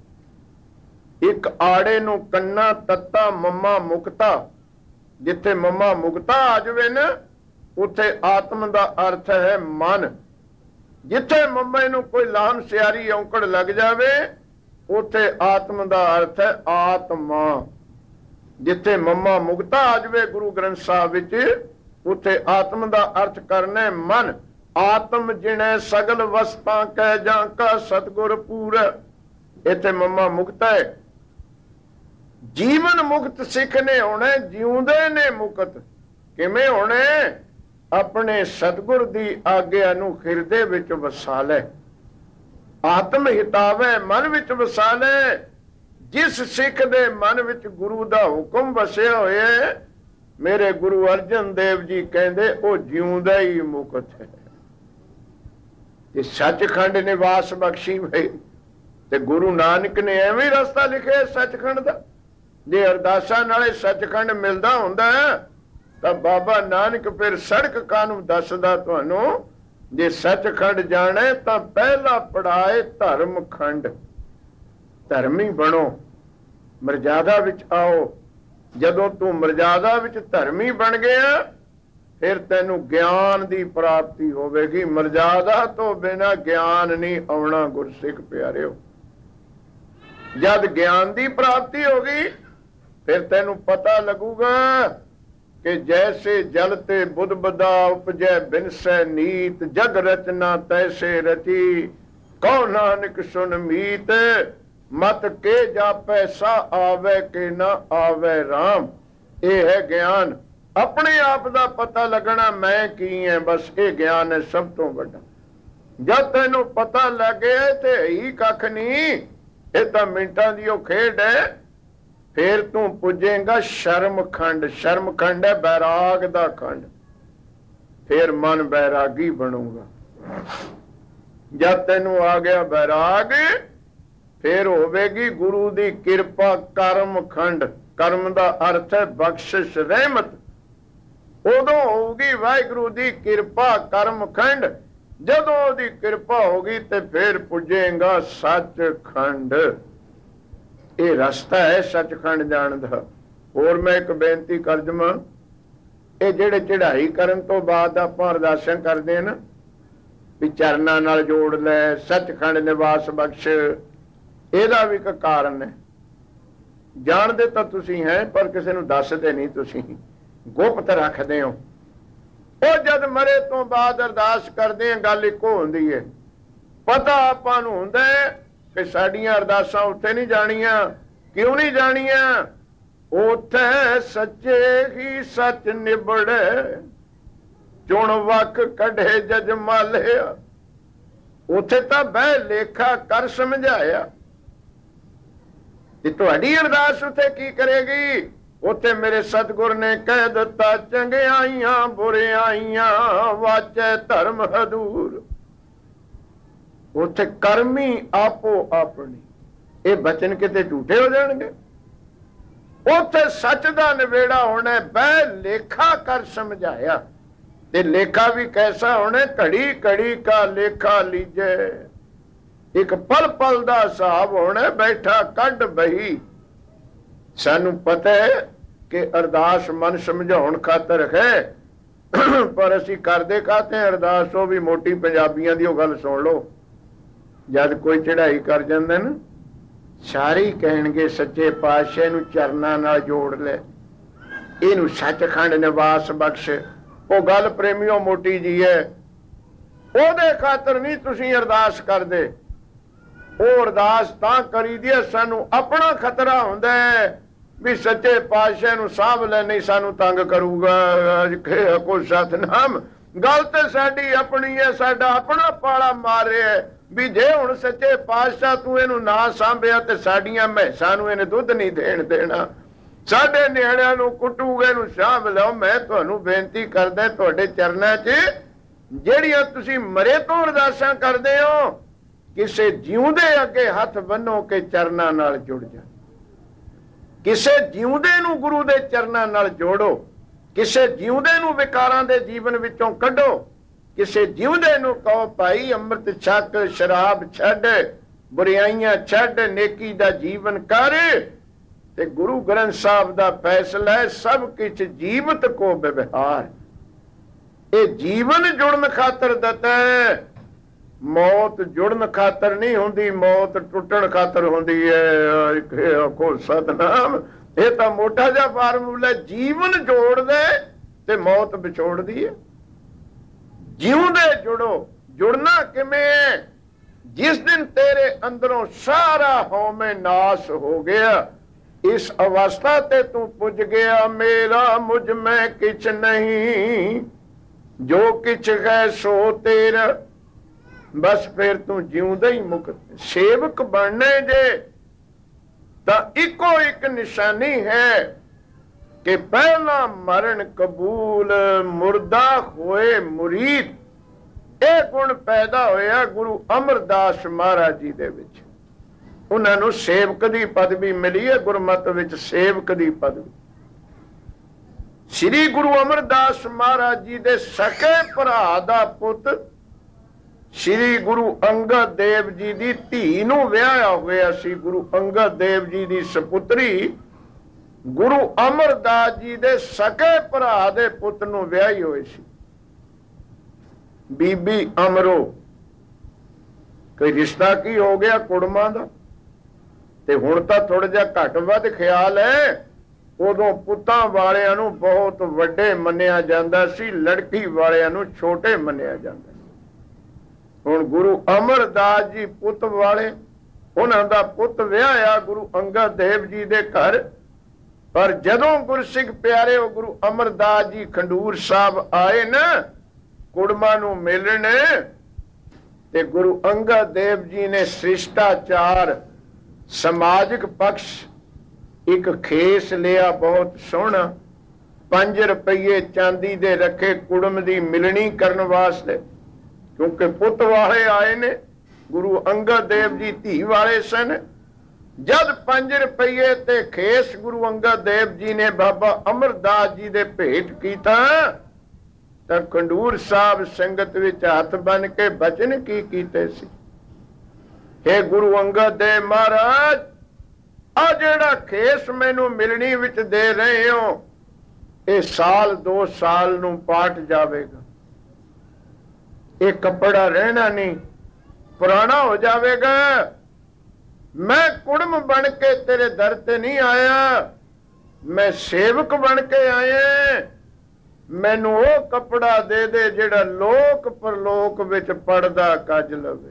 ਇੱਕ ਆੜੇ ਨੂੰ ਕੰਨਾ ਤੱਤਾ ਮਮਾ ਮੁਕਤਾ, ਜਿੱਥੇ ਮਮਾ ਮੁਕਤਾ ਆ ਜਾਵੇ ਨਾ ਉੱਥੇ ਆਤਮ ਦਾ ਅਰਥ ਹੈ ਮਨ। ਜਿੱਥੇ ਮਮੇ ਨੂੰ ਕੋਈ ਲਾਮ ਸਿਆਰੀ ਔਂਕੜ ਲੱਗ ਜਾਵੇ ਉੱਥੇ ਆਤਮ ਦਾ ਅਰਥ ਹੈ ਆਤਮਾ। ਜਿੱਥੇ ਮਮਾ ਮੁਕਤਾ ਆ ਜਾਵੇ ਗੁਰੂ ਗ੍ਰੰਥ ਸਾਹਿਬ ਵਿੱਚ ਉੱਥੇ ਆਤਮ ਦਾ ਅਰਥ ਕਰਨਾ ਮਨ। ਆਤਮ ਜਿਣੈ ਸਗਲ ਵਸਤਾਂ ਕਹਿ ਜਾਂ ਕਾ ਸਤਿਗੁਰ ਪੂਰ, ਇੱਥੇ ਮਮਾ ਮੁਕਤਾ ਹੈ। ਜੀਵਨ ਮੁਕਤ ਸਿੱਖ ਨੇ ਹੋਣਾ, ਜਿਉਂਦੇ ਨੇ ਮੁਕਤ। ਕਿਵੇਂ ਹੋਣੇ? ਆਪਣੇ ਸਤਿਗੁਰ ਦੀ ਆਗਿਆ ਨੂੰ ਹਿਰਦੇ ਵਿੱਚ ਵਸਾ ਲੈ। ਆਤਮ ਹਿਤਾਵੇ, ਮਨ ਵਿੱਚ ਵਸਾ ਲੈ। ਜਿਸ ਸਿੱਖ ਦੇ ਮਨ ਵਿੱਚ ਗੁਰੂ ਦਾ ਹੁਕਮ ਵਸਿਆ ਹੋਇਆ, ਮੇਰੇ ਗੁਰੂ ਅਰਜਨ ਦੇਵ ਜੀ ਕਹਿੰਦੇ ਉਹ ਜਿਉਂਦਾ ਹੀ ਮੁਕਤ ਹੈ। ਤੇ ਸੱਚਖੰਡ ਨਿਵਾਸ ਬਖਸ਼ੀ ਹੋਈ। ਤੇ ਗੁਰੂ ਨਾਨਕ ਨੇ ਐਵੇਂ ਰਸਤਾ ਲਿਖਿਆ ਸੱਚਖੰਡ ਦਾ। ਜੇ ਅਰਦਾਸਾਂ ਨਾਲੇ ਸੱਚਖੰਡ ਮਿਲਦਾ ਹੁੰਦਾ ਤਾਂ ਬਾਬਾ ਨਾਨਕ ਫਿਰ ਸੜਕ ਕਾਹਨੂੰ ਦੱਸਦਾ ਤੁਹਾਨੂੰ। ਜੇ ਸੱਚਖੰਡ ਜਾਣਾ ਤਾਂ ਪਹਿਲਾ ਪੜਾਏ ਧਰਮ ਖੰਡ। ਧਰਮੀ ਬਣੋ, ਮਰਜ਼ਾਦਾ ਵਿੱਚ ਆਓ। ਜਦੋਂ ਤੂੰ ਮਰਜ਼ਾਦਾ ਵਿੱਚ ਧਰਮੀ ਬਣ ਗਿਆ ਫਿਰ ਤੈਨੂੰ ਗਿਆਨ ਦੀ ਪ੍ਰਾਪਤੀ ਹੋਵੇਗੀ। ਮਰਜ਼ਾਦਾ ਤੋਂ ਬਿਨਾਂ ਗਿਆਨ ਨਹੀਂ ਆਉਣਾ ਗੁਰਸਿੱਖ ਪਿਆਰਿਓ। ਜਦ ਗਿਆਨ ਦੀ ਪ੍ਰਾਪਤੀ ਹੋ ਗਈ ਫਿਰ ਤੈਨੂੰ ਪਤਾ ਲੱਗੂਗਾ ਕਿ ਜੈਸੇ ਜਲ ਤੇ ਬੁੱਧ ਬਦਾ ਉਪਜੈ ਬਿਨਸੈ ਨੀਤ, ਜਗ ਰਚਨਾ ਤੈਸੇ ਰਚੀ ਕਉ ਨਾਨਕ ਸੁਨ ਮੀਤ। ਮਤ ਕੇ ਜਾਪੈ ਸਾ ਆਵੇ ਕਿ ਨਾ ਆਵੇ ਰਾਮ। ਇਹ ਹੈ ਗਿਆਨ। ਆਪਣੇ ਆਪ ਦਾ ਪਤਾ ਲੱਗਣਾ ਮੈਂ ਕੀ ਹੈ, ਬਸ ਇਹ ਗਿਆਨ ਹੈ ਸਭ ਤੋਂ ਵੱਡਾ। ਜਦ ਤੈਨੂੰ ਪਤਾ ਲੱਗੇ ਤੇ ਹੀ ਕੱਖ ਨਹੀਂ, ਇਹ ਤਾਂ ਮਿੰਟਾਂ ਦੀ ਉਹ ਖੇਡ ਹੈ। ਫਿਰ ਤੂੰ ਪੁੱਜੇਗਾ ਸ਼ਰਮ ਖੰਡ। ਸ਼ਰਮ ਖੰਡ ਹੈ ਬੈਰਾਗ ਦਾ ਖੰਡ। ਫਿਰ ਮਨ ਬੈਰਾਗੀ ਬਣੂਗਾ। ਜਦ ਤੈਨੂੰ ਆ ਗਿਆ ਬੈਰਾਗ ਫਿਰ ਹੋਵੇਗੀ ਗੁਰੂ ਦੀ ਕਿਰਪਾ ਕਰਮ ਖੰਡ। ਕਰਮ ਦਾ ਅਰਥ ਹੈ ਬਖਸ਼ਿਸ਼ ਰਹਿਮਤ। ਉਦੋਂ ਹੋਊਗੀ ਵਾਹਿਗੁਰੂ ਦੀ ਕਿਰਪਾ ਕਰਮ ਖੰਡ। ਜਦੋਂ ਉਹਦੀ ਕਿਰਪਾ ਹੋਗੀ ਤੇ ਫਿਰ ਪੁੱਜੇਗਾ ਸੱਚਖੰਡ। ਇਹ ਰਸਤਾ ਹੈ ਸੱਚਖੰਡ ਜਾਣ ਦਾ। ਹੋਰ ਮੈਂ ਇੱਕ ਬੇਨਤੀ ਕਰ ਦੇਵਾਂ, ਇਹ ਜਿਹੜੇ ਚੜ੍ਹਾਈ ਕਰਨ ਤੋਂ ਬਾਅਦ ਆਪਾਂ ਅਰਦਾਸਾਂ ਕਰਦੇ ਹਾਂ ਨਾ ਵੀ ਚਰਨਾਂ ਨਾਲ ਜੋੜ ਲੈ, ਸੱਚਖੰਡ ਨਿਵਾਸ ਬਖਸ਼, ਇਹਦਾ ਵੀ ਇੱਕ ਕਾਰਨ ਹੈ। ਜਾਣਦੇ ਤਾਂ ਤੁਸੀਂ ਹੈ ਪਰ ਕਿਸੇ ਨੂੰ ਦੱਸਦੇ ਨਹੀਂ, ਤੁਸੀਂ ਗੁਪਤ ਰੱਖਦੇ ਹੋ। ਉਹ ਜਦ ਮਰੇ ਤੋਂ ਬਾਅਦ ਅਰਦਾਸ ਕਰਦੇ ਆ ਗੱਲ ਇੱਕੋ ਹੁੰਦੀ ਹੈ। ਪਤਾ ਆਪਾਂ ਨੂੰ ਹੁੰਦਾ ਕਿ ਸਾਡੀਆਂ ਅਰਦਾਸਾਂ ਉੱਥੇ ਨਹੀਂ ਜਾਣੀਆਂ। ਕਿਉਂ ਨਹੀਂ ਜਾਣੀਆਂ? ਉੱਥੇ ਸੱਚੇ ਹੀ ਸੱਚ ਨਿਬੜੇ, ਚੁਣ ਵਕ ਕੱਢੇ ਜਜ ਮਾਲਿਆ। ਉੱਥੇ ਤਾਂ ਬਹਿ ਲੇਖਾ ਕਰ ਸਮਝਾਇਆ। ਤੇ ਤੁਹਾਡੀ ਅਰਦਾਸ ਉੱਥੇ ਕੀ ਕਰੇਗੀ? ਉੱਥੇ ਮੇਰੇ ਸਤਿਗੁਰ ਨੇ ਕਹਿ ਦਿੱਤਾ ਚੰਗਿਆਈਆਂ ਬੁਰਿਆਈਆਂ ਵਾਚੈ ਧਰਮ ਹਦੂਰ। ਉੱਥੇ ਕਰਮੀ ਆਪੋ ਆਪਣੀ। ਇਹ ਬਚਨ ਕਿਤੇ ਝੂਠੇ ਹੋ ਜਾਣਗੇ? ਉੱਥੇ ਸੱਚ ਦਾ ਨਿਬੇੜਾ ਹੋਣਾ। ਬਹਿ ਲੇਖਾ ਕਰ ਸਮਝਾਇਆ। ਤੇ ਲੇਖਾ ਵੀ ਕੈਸਾ ਹੋਣਾ? ਘੜੀ ਘੜੀ ਕਾ ਲੇਖਾ ਲੀਜੇ। ਇੱਕ ਪਲ ਪਲ ਦਾ ਹਿਸਾਬ ਹੋਣਾ। ਬੈਠਾ ਕੱਢ ਬਹੀ। ਸਾਨੂੰ ਪਤਾ ਹੈ ਕਿ ਅਰਦਾਸ ਮਨ ਸਮਝਾਉਣ ਖਾਤਰ ਹੈ, ਪਰ ਅਸੀਂ ਕਰਦੇ ਕਾਹਤੇ ਅਰਦਾਸ? ਉਹ ਵੀ ਮੋਟੀ ਪੰਜਾਬੀਆਂ ਦੀ ਉਹ ਗੱਲ ਸੁਣ ਲਓ। ਜਦ ਕੋਈ ਚੜ੍ਹਾਈ ਕਰ ਜਾਂਦਾ ਨਾ ਸਾਰੇ ਕਹਿਣਗੇ ਸੱਚੇ ਪਾਤਸ਼ਾਹ ਨੂੰ ਚਰਨਾਂ ਨਾਲ ਜੋੜ ਲੈ, ਇਹਨੂੰ ਸੱਚਖੰਡ ਨਿਵਾਸ ਬਖਸ਼। ਉਹ ਗੱਲ ਪ੍ਰੇਮੀਓ ਮੋਟੀ ਜੀ ਹੈ, ਉਹਦੇ ਖਾਤਰ ਨਹੀਂ ਤੁਸੀਂ ਅਰਦਾਸ ਕਰਦੇ। ਉਹ ਅਰਦਾਸ ਤਾਂ ਕਰੀਦੀ ਹੈ ਸਾਨੂੰ ਆਪਣਾ ਖਤਰਾ ਹੁੰਦਾ ਹੈ ਵੀ ਸੱਚੇ ਪਾਤਸ਼ਾਹ ਨੂੰ ਸਾਂਭ ਲੈ, ਨਹੀਂ ਸਾਨੂੰ ਤੰਗ ਕਰੂਗਾ। ਕੋਈ ਸਤਨਾਮ, ਗੱਲ ਤੇ ਸਾਡੀ ਆਪਣੀ ਹੈ, ਸਾਡਾ ਆਪਣਾ ਪਾਲਾ ਮਾਰ ਰਿਹਾ ਵੀ ਜੇ ਹੁਣ ਸੱਚੇ ਪਾਤਸ਼ਾਹ ਤੂੰ ਇਹਨੂੰ ਨਾ ਸਾਂਭਿਆ ਤੇ ਸਾਡੀਆਂ ਮੈਸਾਂ ਨੂੰ ਇਹਨੇ ਦੁੱਧ ਨਹੀਂ ਦੇਣ ਦੇਣਾ, ਸਾਡੇ ਨਿਆਣਿਆਂ ਨੂੰ ਕੁੱਟੂਗੇ, ਇਹਨੂੰ ਸਾਂਭ ਲਓ। ਮੈਂ ਤੁਹਾਨੂੰ ਬੇਨਤੀ ਕਰਦਾ ਤੁਹਾਡੇ ਚਰਨਾਂ 'ਚ ਜਿਹੜੀਆਂ ਤੁਸੀਂ ਮਰੇ ਤੋਂ ਅਰਦਾਸਾਂ ਕਰਦੇ ਹੋ, ਕਿਸੇ ਜਿਉਂਦੇ ਅੱਗੇ ਹੱਥ ਬੰਨੋ ਕਿ ਚਰਨਾਂ ਨਾਲ ਜੁੜ ਜਾ। ਕਿਸੇ ਜਿਉਂਦੇ ਨੂੰ ਗੁਰੂ ਦੇ ਚਰਨਾਂ ਨਾਲ ਜੋੜੋ, ਕਿਸੇ ਜਿਉਂਦੇ ਨੂੰ ਵਿਕਾਰਾਂ ਦੇ ਜੀਵਨ ਵਿੱਚੋਂ ਕੱਢੋ, ਕਿਸੇ ਜਿਉਂਦੇ ਨੂੰ ਕਹੋ ਭਾਈ ਅੰਮ੍ਰਿਤ ਛਕ, ਸ਼ਰਾਬ ਛੱਡ, ਬੁਰਾਈਆਂ ਛੱਡ, ਨੇਕੀ ਦਾ ਜੀਵਨ ਕਰ। ਤੇ ਗੁਰੂ ਗ੍ਰੰਥ ਸਾਹਿਬ ਦਾ ਫੈਸਲਾ ਹੈ ਸਭ ਕੁਛ ਜੀਵਤ ਕੋ ਵਿਵਹਾਰ। ਇਹ ਜੀਵਨ ਜੁੜਨ ਖਾਤਰ ਦਿੱਤਾ ਹੈ, ਮੌਤ ਜੁੜਨ ਖਾਤਰ ਨਹੀਂ ਹੁੰਦੀ, ਮੌਤ ਟੁੱਟਣ ਖਾਤਰ ਹੁੰਦੀ ਹੈ। ਕੋ ਸਤਨਾਮ, ਇਹ ਤਾਂ ਮੋਟਾ ਜਿਹਾ ਫਾਰਮੂਲਾ, ਜੀਵਨ ਜੋੜਦੇ ਤੇ ਮੌਤ ਵਿਛੋੜਦੀ ਹੈ। ਜਿਉਂਦੇ ਜੁੜੋ। ਜੁੜਨਾ ਕਿਵੇਂ ਹੈ? ਜਿਸ ਦਿਨ ਤੇਰੇ ਅੰਦਰੋਂ ਸਾਰਾ ਹਉਮੈ ਨਾਸ ਹੋ ਗਿਆ, ਇਸ ਅਵਸਥਾ ਤੇ ਤੂੰ ਪੁੱਜ ਗਿਆ ਮੇਰਾ ਮੁਝ ਮੈਂ ਕਿਛ ਨਹੀਂ, ਜੋ ਕਿਛ ਹੈ ਸੋ ਤੇਰਾ। ਬਸ ਫਿਰ ਤੂੰ ਜਿਉਂਦਾ ਹੀ ਮੁਕਤ। ਸੇਵਕ ਬਣਨੇ ਜੇ ਤਾਂ ਇੱਕੋ ਇੱਕ ਨਿਸ਼ਾਨੀ ਹੈ ਕਿ ਪਹਿਲਾ ਮਰਨ ਕਬੂਲ, ਮੁਰਦਾ ਹੋਏ ਮੁਰੀਦ। ਇਹ ਗੁਣ ਪੈਦਾ ਹੋਇਆ ਗੁਰੂ ਅਮਰਦਾਸ ਮਹਾਰਾਜ ਜੀ ਦੇ ਵਿੱਚ। ਉਹਨਾਂ ਨੂੰ ਸੇਵਕ ਦੀ ਪਦਵੀ ਮਿਲੀ ਹੈ, ਗੁਰਮਤਿ ਵਿੱਚ ਸੇਵਕ ਦੀ ਪਦਵੀ। ਸ੍ਰੀ ਗੁਰੂ ਅਮਰਦਾਸ ਮਹਾਰਾਜ ਜੀ ਦੇ ਸਕੇ ਭਰਾ ਦਾ ਪੁੱਤ ਸ੍ਰੀ ਗੁਰੂ ਅੰਗਦ ਦੇਵ ਜੀ ਦੀ ਧੀ ਨੂੰ ਵਿਆਹਿਆ ਹੋਇਆ ਸੀ। ਗੁਰੂ ਅੰਗਦ ਦੇਵ ਜੀ ਦੀ ਸਪੁੱਤਰੀ ਗੁਰੂ ਅਮਰਦਾਸ ਜੀ ਦੇ ਸਕੇ ਭਰਾ ਦੇ ਪੁੱਤ ਨੂੰ ਵਿਆਹੀ ਹੋਈ ਸੀ, ਬੀਬੀ ਅਮਰੋ। ਕੋਈ ਰਿਸ਼ਤਾ ਕੀ ਹੋ ਗਿਆ ਕੁੜਮਾਂ ਦਾ, ਤੇ ਹੁਣ ਤਾਂ ਥੋੜਾ ਜਿਹਾ ਘੱਟ ਵੱਧ ਖਿਆਲ ਹੈ। ਉਦੋਂ ਪੁੱਤਾਂ ਵਾਲਿਆਂ ਨੂੰ ਬਹੁਤ ਵੱਡੇ ਮੰਨਿਆ ਜਾਂਦਾ ਸੀ, ਲੜਕੀ ਵਾਲਿਆਂ ਨੂੰ ਛੋਟੇ ਮੰਨਿਆ ਜਾਂਦਾ ਸੀ। ਹੁਣ ਗੁਰੂ ਅਮਰਦਾਸ ਜੀ ਪੁੱਤ ਵਾਲੇ, ਉਹਨਾਂ ਦਾ ਪੁੱਤ ਵਿਆਹਿਆ ਗੁਰੂ ਅੰਗਦ ਦੇਵ ਜੀ ਦੇ ਘਰ। ਪਰ ਜਦੋਂ ਗੁਰਸਿੱਖ ਪਿਆਰੇ ਉਹ ਗੁਰੂ ਅਮਰਦਾਸ ਜੀ ਖੰਡੂਰ ਸਾਹਿਬ ਆਏ ਨਾ ਕੁੜਮਾਂ ਨੂੰ ਮਿਲਣ, ਤੇ ਗੁਰੂ ਅੰਗਦ ਦੇਵ ਜੀ ਨੇ ਸ਼ਿਸ਼ਟਾਚਾਰ, ਸਮਾਜਿਕ ਪਕਸ਼ ਇੱਕ ਖੇਸ ਲਿਆ ਬਹੁਤ ਸੋਹਣਾ, ਪੰਜ ਰੁਪਈਏ ਚਾਂਦੀ ਦੇ ਰੱਖੇ ਕੁੜਮ ਦੀ ਮਿਲਣੀ ਕਰਨ ਵਾਸਤੇ, ਕਿਉਂਕਿ ਪੁੱਤ ਵਾਲੇ ਆਏ ਨੇ। ਗੁਰੂ ਅੰਗਦ ਦੇਵ ਜੀ ਧੀ ਵਾਲੇ ਸਨ। ਜਦ ਪੰਜ ਰੁਪਈਏ ਤੇ ਖੇਸ ਗੁਰੂ ਅੰਗਦ ਦੇਵ ਜੀ ਨੇ ਬਾਬਾ ਅਮਰਦਾਸ ਜੀ ਦੇ ਭੇਟ ਕੀਤਾ ਤਾਂ ਖੰਡੂਰ ਸਾਹਿਬ ਸੰਗਤ ਵਿੱਚ ਹੱਥ ਬੰਨ ਕੇ ਬਚਨ ਕੀ ਕੀਤੇ ਸੀ, हे ਗੁਰੂ ਅੰਗਦ ਦੇਵ ਮਹਾਰਾਜ, ਆ ਜਿਹੜਾ ਖੇਸ ਮੈਨੂੰ ਮਿਲਣੀ ਵਿੱਚ ਦੇ ਰਹੇ ਹੋ, ਇਹ ਸਾਲ ਦੋ ਸਾਲ ਨੂੰ ਪਾਟ ਜਾਵੇਗਾ। ਇਹ ਕੱਪੜਾ ਰਹਿਣਾ ਨਹੀਂ, ਪੁਰਾਣਾ ਹੋ ਜਾਵੇਗਾ। ਮੈਂ ਕੁੜਮ ਬਣ ਕੇ ਤੇਰੇ ਦਰ ਤੇ ਨਹੀਂ ਆਇਆ, ਮੈਂ ਸੇਵਕ ਬਣ ਕੇ ਆਇਆ। ਮੈਨੂੰ ਉਹ ਕੱਪੜਾ ਦੇ ਦੇ ਜਿਹੜਾ ਲੋਕ ਪਰਲੋਕ ਵਿੱਚ ਪੜਦਾ ਕੱਜ ਲਵੇ।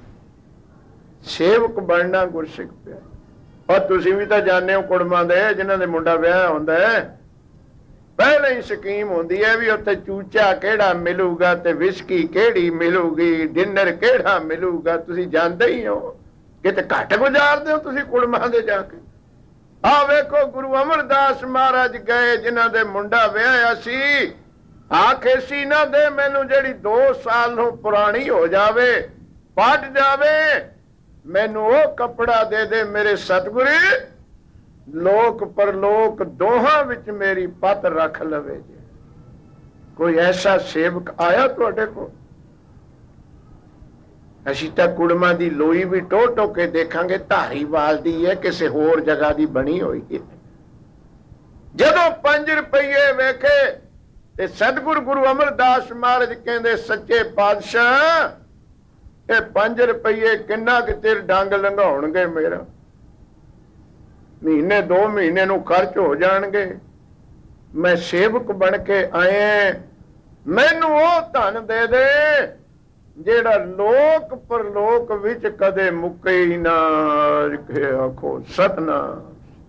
ਸੇਵਕ ਬਣਨਾ ਗੁਰਸਿੱਖ ਪਿਆ। ਔਰ ਤੁਸੀਂ ਵੀ ਤਾਂ ਜਾਣਦੇ ਹੋ ਕੁੜਮਾਂ ਦੇ ਜਿਨ੍ਹਾਂ ਦੇ ਮੁੰਡਾ ਵਿਆਹ ਹੁੰਦਾ ਹੈ, ਪਹਿਲਾਂ ਹੀ ਸਕੀਮ ਹੁੰਦੀ ਹੈ ਵੀ ਉੱਥੇ ਚੂਚਾ ਕਿਹੜਾ ਮਿਲੂਗਾ ਤੇ ਵਿਸਕੀ ਕਿਹੜੀ ਮਿਲੂਗੀ, ਡਿਨਰ ਕਿਹੜਾ ਮਿਲੂਗਾ। ਤੁਸੀਂ ਜਾਣਦੇ ਹੀ ਹੋ, ਕਿਤੇ ਘੱਟ ਗੁਜ਼ਾਰਦੇ ਹੋ ਤੁਸੀਂ ਕੁੜਮਾਂ ਦੇ ਜਾ ਕੇ। ਆਹ ਵੇਖੋ ਗੁਰੂ ਅਮਰਦਾਸ ਮਹਾਰਾਜ ਗਏ ਜਿਨ੍ਹਾਂ ਦੇ ਮੁੰਡਾ ਵਿਆਹਿਆ ਸੀ, ਆਖੇ ਸੀ ਨਾ ਦੇ ਮੈਨੂੰ ਜਿਹੜੀ ਦੋ ਸਾਲ ਨੂੰ ਪੁਰਾਣੀ ਹੋ ਜਾਵੇ, ਪੱਟ ਜਾਵੇ, ਮੈਨੂੰ ਉਹ ਕੱਪੜਾ ਦੇ ਦੇ ਮੇਰੇ ਸਤਿਗੁਰੂ, ਲੋਕ ਪਰਲੋਕ ਦੋਹਾਂ ਵਿੱਚ ਮੇਰੀ ਪੱਤ ਰੱਖ ਲਵੇ। ਜੇ ਕੋਈ ਐਸਾ ਸੇਵਕ ਆਇਆ ਤੁਹਾਡੇ ਕੋਲ? ਅਸੀਂ ਤਾਂ ਕੁੜਮਾਂ ਦੀ ਲੋਈ ਵੀ ਟੋ ਟੋ ਕੇ ਦੇਖਾਂਗੇ, ਧਾਰੀਵਾਲ ਦੀ ਹੈ ਕਿਸੇ ਹੋਰ ਜਗ੍ਹਾ ਦੀ ਬਣੀ ਹੋਈ ਹੈ। ਜਦੋਂ ਪੰਜ ਰੁਪਈਏ ਵੇਖੇ ਤੇ ਸਤਿਗੁਰੂ ਗੁਰੂ ਅਮਰਦਾਸ ਮਹਾਰਾਜ ਕਹਿੰਦੇ ਸੱਚੇ ਪਾਤਸ਼ਾਹ ਇਹ ਪੰਜ ਰੁਪਈਏ ਕਿੰਨਾ ਕੁ ਚਿਰ ਡੰਗ ਲੰਘਾਉਣਗੇ ਮੇਰਾ। ਮਹੀਨੇ ਦੋ ਮਹੀਨੇ ਨੂੰ ਖਰਚ ਹੋ ਜਾਣਗੇ। ਮੈਂ ਸੇਵਕ ਬਣ ਕੇ ਆਇਆ, ਮੈਨੂੰ ਉਹ ਧਨ ਦੇ ਦੇ ਜਿਹੜਾ ਲੋਕ ਪਰਲੋਕ ਵਿੱਚ ਕਦੇ ਮੁੱਕੇ ਹੀ ਨਾ। ਆਖੋ ਸਤਨਾਮ।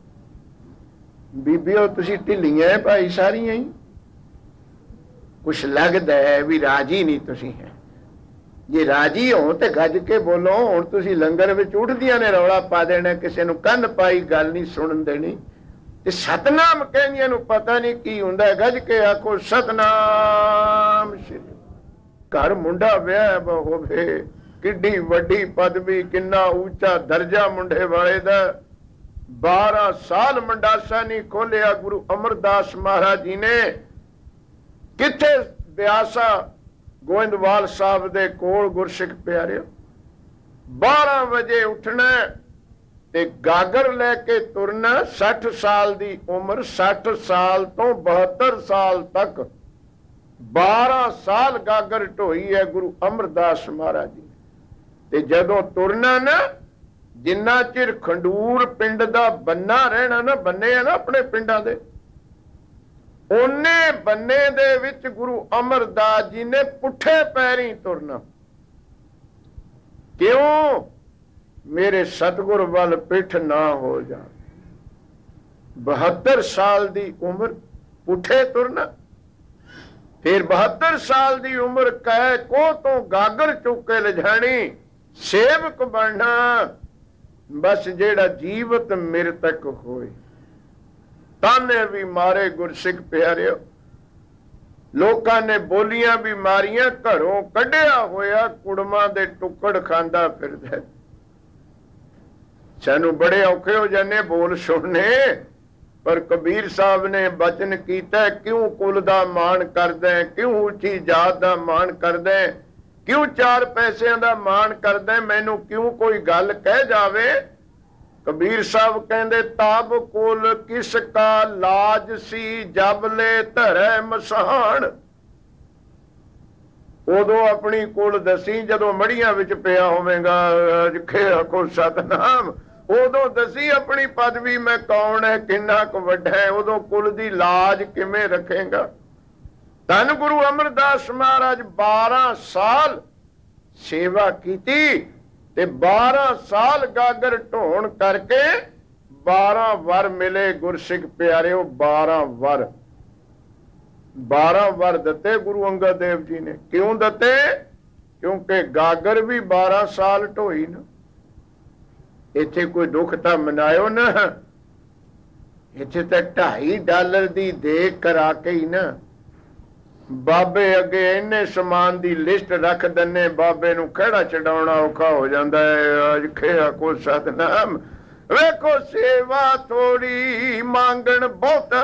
ਬੀਬੀਓ ਤੁਸੀਂ ਢਿੱਲੀਆਂ ਭਾਈ ਸਾਰੀਆਂ ਹੀ, ਕੁਛ ਲੱਗਦਾ ਹੈ ਵੀ ਰਾਜੀ ਨਹੀਂ ਤੁਸੀਂ ਹੈ। ਜੇ ਰਾਜੀ ਹੋ ਤੇ ਗੱਜ ਕੇ ਬੋਲੋ। ਹੁਣ ਤੁਸੀਂ ਲੰਗਰ ਵਿੱਚ ਉੱਠਦੀਆਂ ਨੇ ਰੌਲਾ ਪਾ ਦੇਣਾ, ਕਿਸੇ ਨੂੰ ਕੰਨ ਪਾਈ ਗੱਲ ਨਹੀਂ ਸੁਣਨ ਦੇਣੀ। ਤੇ ਸਤਨਾਮ ਕਹਿੰਦੀਆਂ ਨੂੰ ਪਤਾ ਨਹੀਂ ਕੀ ਹੁੰਦਾ। ਗੱਜ ਕੇ ਆਖੋ ਸਤਨਾਮ ਸ਼੍ਰੀ। ਘਰ ਮੁੰਡਾ ਵਿਆਹ ਹੋਵੇ, ਕਿੱਡੀ ਵੱਡੀ ਪਦਵੀ, ਕਿੰਨਾ ਉੱਚਾ ਦਰਜਾ ਮੁੰਡੇ ਵਾਲੇ ਦਾ। ਬਾਰਾਂ ਸਾਲ ਮੰਡਾਸਾ ਨਹੀਂ ਖੋਲਿਆ ਗੁਰੂ ਅਮਰਦਾਸ ਮਹਾਰਾਜ ਜੀ ਨੇ। ਕਿੱਥੇ ਬਿਆਸਾ ਗੋਇੰਦਵਾਲ ਸਾਹਿਬ ਦੇ ਕੋਲ ਗੁਰਸਿੱਖ ਪਿਆਰਿਓ। ਬਾਰਾਂ ਵਜੇ ਉੱਠਣਾ ਤੇ ਗਾਗਰ ਲੈ ਕੇ ਤੁਰਨਾ। ਸੱਠ ਸਾਲ ਦੀ ਉਮਰ, ਸੱਠ ਸਾਲ ਤੋਂ ਬਹੱਤਰ ਸਾਲ ਤੱਕ ਬਾਰਾਂ ਸਾਲ ਗਾਗਰ ਢੋਈ ਹੈ ਗੁਰੂ ਅਮਰਦਾਸ ਮਹਾਰਾਜ ਜੀ। ਤੇ ਜਦੋਂ ਤੁਰਨਾ ਨਾ, ਜਿੰਨਾ ਚਿਰ ਖੰਡੂਰ ਪਿੰਡ ਦਾ ਬੰਨਾ ਰਹਿਣਾ ਨਾ, ਬੰਨੇ ਆ ਨਾ ਆਪਣੇ ਪਿੰਡਾਂ ਦੇ, ਉਹਨੇ ਬੰਨੇ ਦੇ ਵਿੱਚ ਗੁਰੂ ਅਮਰਦਾਸ ਜੀ ਨੇ ਪੁੱਠੇ ਪੈਰੀਂ ਤੁਰਨਾ। ਕਿਉਂ? ਮੇਰੇ ਸਤਿਗੁਰ ਵੱਲ ਪਿੱਠ ਨਾ ਹੋ ਜਾ। ਬਹੱਤਰ ਸਾਲ ਦੀ ਉਮਰ ਪੁੱਠੇ ਤੁਰਨਾ। ਫਿਰ ਬਹੱਤਰ ਸਾਲ ਦੀ ਉਮਰ ਕਹਿ ਕੋਹ ਤੋਂ ਗਾਗਰ ਚੁੱਕ ਕੇ ਲਿਜਾਣੀ, ਸੇਵਕ ਬਣਨਾ। ਬਸ ਜਿਹੜਾ ਜੀਵਤ ਮੇਰੇ ਤੱਕ ਹੋਏ। ਤਾਨੇ ਵੀ ਮਾਰੇ ਗੁਰਸਿੱਖ ਪਿਆਰਿਓ, ਲੋਕਾਂ ਨੇ ਬੋਲੀਆਂ ਵੀ ਮਾਰੀਆਂ। ਘਰੋਂ ਕੱਢਿਆ ਹੋਇਆ ਕੁੜਮਾਂ ਦੇ ਟੁੱਕੜ ਖਾਂਦਾ ਫਿਰਦਾ। ਸਾਨੂੰ ਬੜੇ ਔਖੇ ਹੋ ਜਾਂਦੇ ਬੋਲ ਸੁਣਨੇ। ਪਰ ਕਬੀਰ ਸਾਹਿਬ ਨੇ ਬਚਨ ਕੀਤਾ, ਕਿਉਂ ਕੁਲ ਦਾ ਮਾਣ ਕਰਦਾ, ਕਿਉਂ ਉੱਚੀ ਜਾਤ ਦਾ ਮਾਣ ਕਰਦਾ, ਕਿਉਂ ਚਾਰ ਪੈਸਿਆਂ ਦਾ ਮਾਣ ਕਰਦਾ, ਮੈਨੂੰ ਕਿਉਂ ਕੋਈ ਗੱਲ ਕਹਿ ਜਾਵੇ। ਕਬੀਰ ਸਾਹਿਬ ਕਹਿੰਦੇ, ਤਾਬ ਕੁਲ ਕਿਸ ਕਾ ਲਾਜ ਸੀ, ਜਬ ਲੈ ਧਰੈ ਮਸਾਣ। ਉਦੋਂ ਆਪਣੀ ਕੁਲ ਦਸੀ ਜਦੋਂ ਮੜੀਆਂ ਵਿੱਚ ਪਿਆ ਹੋਵੇਗਾ। ਜਿੱਥੇ ਆਖੋ ਸਤਨਾਮ। ਉਦੋਂ ਦਸੀ ਆਪਣੀ ਪਦਵੀ, ਮੈਂ ਕੌਣ ਹੈ, ਕਿੰਨਾ ਕੁ ਵੱਡਾ ਹੈ। ਉਦੋਂ ਕੁਲ ਦੀ ਲਾਜ ਕਿਵੇਂ ਰੱਖੇਗਾ। ਧੰਨ ਗੁਰੂ ਅਮਰਦਾਸ ਮਹਾਰਾਜ ਬਾਰਾਂ ਸਾਲ ਸੇਵਾ ਕੀਤੀ ਤੇ ਬਾਰਾਂ ਸਾਲ ਗਾਗਰ ਢੋਣ ਕਰਕੇ ਬਾਰਾਂ ਵਰ ਮਿਲੇ ਗੁਰਸਿੱਖ ਪਿਆਰਿਓ। ਬਾਰਾਂ ਵਰ, ਬਾਰਾਂ ਵਰ ਦਿੱਤੇ ਗੁਰੂ ਅੰਗਦ ਦੇਵ ਜੀ ਨੇ। ਕਿਉਂ ਦਿੱਤੇ? ਕਿਉਂਕਿ ਗਾਗਰ ਵੀ ਬਾਰਾਂ ਸਾਲ ਢੋਈ ਨਾ। ਇੱਥੇ ਕੋਈ ਦੁੱਖ ਤਾਂ ਮਨਾਇਓ ਨਾ। ਇੱਥੇ ਤਾਂ ਢਾਈ ਡਾਲਰ ਦੀ ਦੇਖ ਕਰਾ ਕੇ ਹੀ ਨਾ ਬਾਬੇ ਅੱਗੇ ਇੰਨੇ ਸਮਾਨ ਦੀ ਲਿਸਟ ਰੱਖ ਦਿੰਨੇ, ਬਾਬੇ ਨੂੰ ਖਹਿੜਾ ਚੜਾਉਣਾ ਔਖਾ ਹੋ ਜਾਂਦਾ ਹੈ। ਅੱਜ ਖੇਆ ਕੋ ਸਤਨਾਮ। ਵੇਖੋ ਸੇਵਾ ਥੋੜੀ, ਮੰਗਣ ਬਹੁਤ।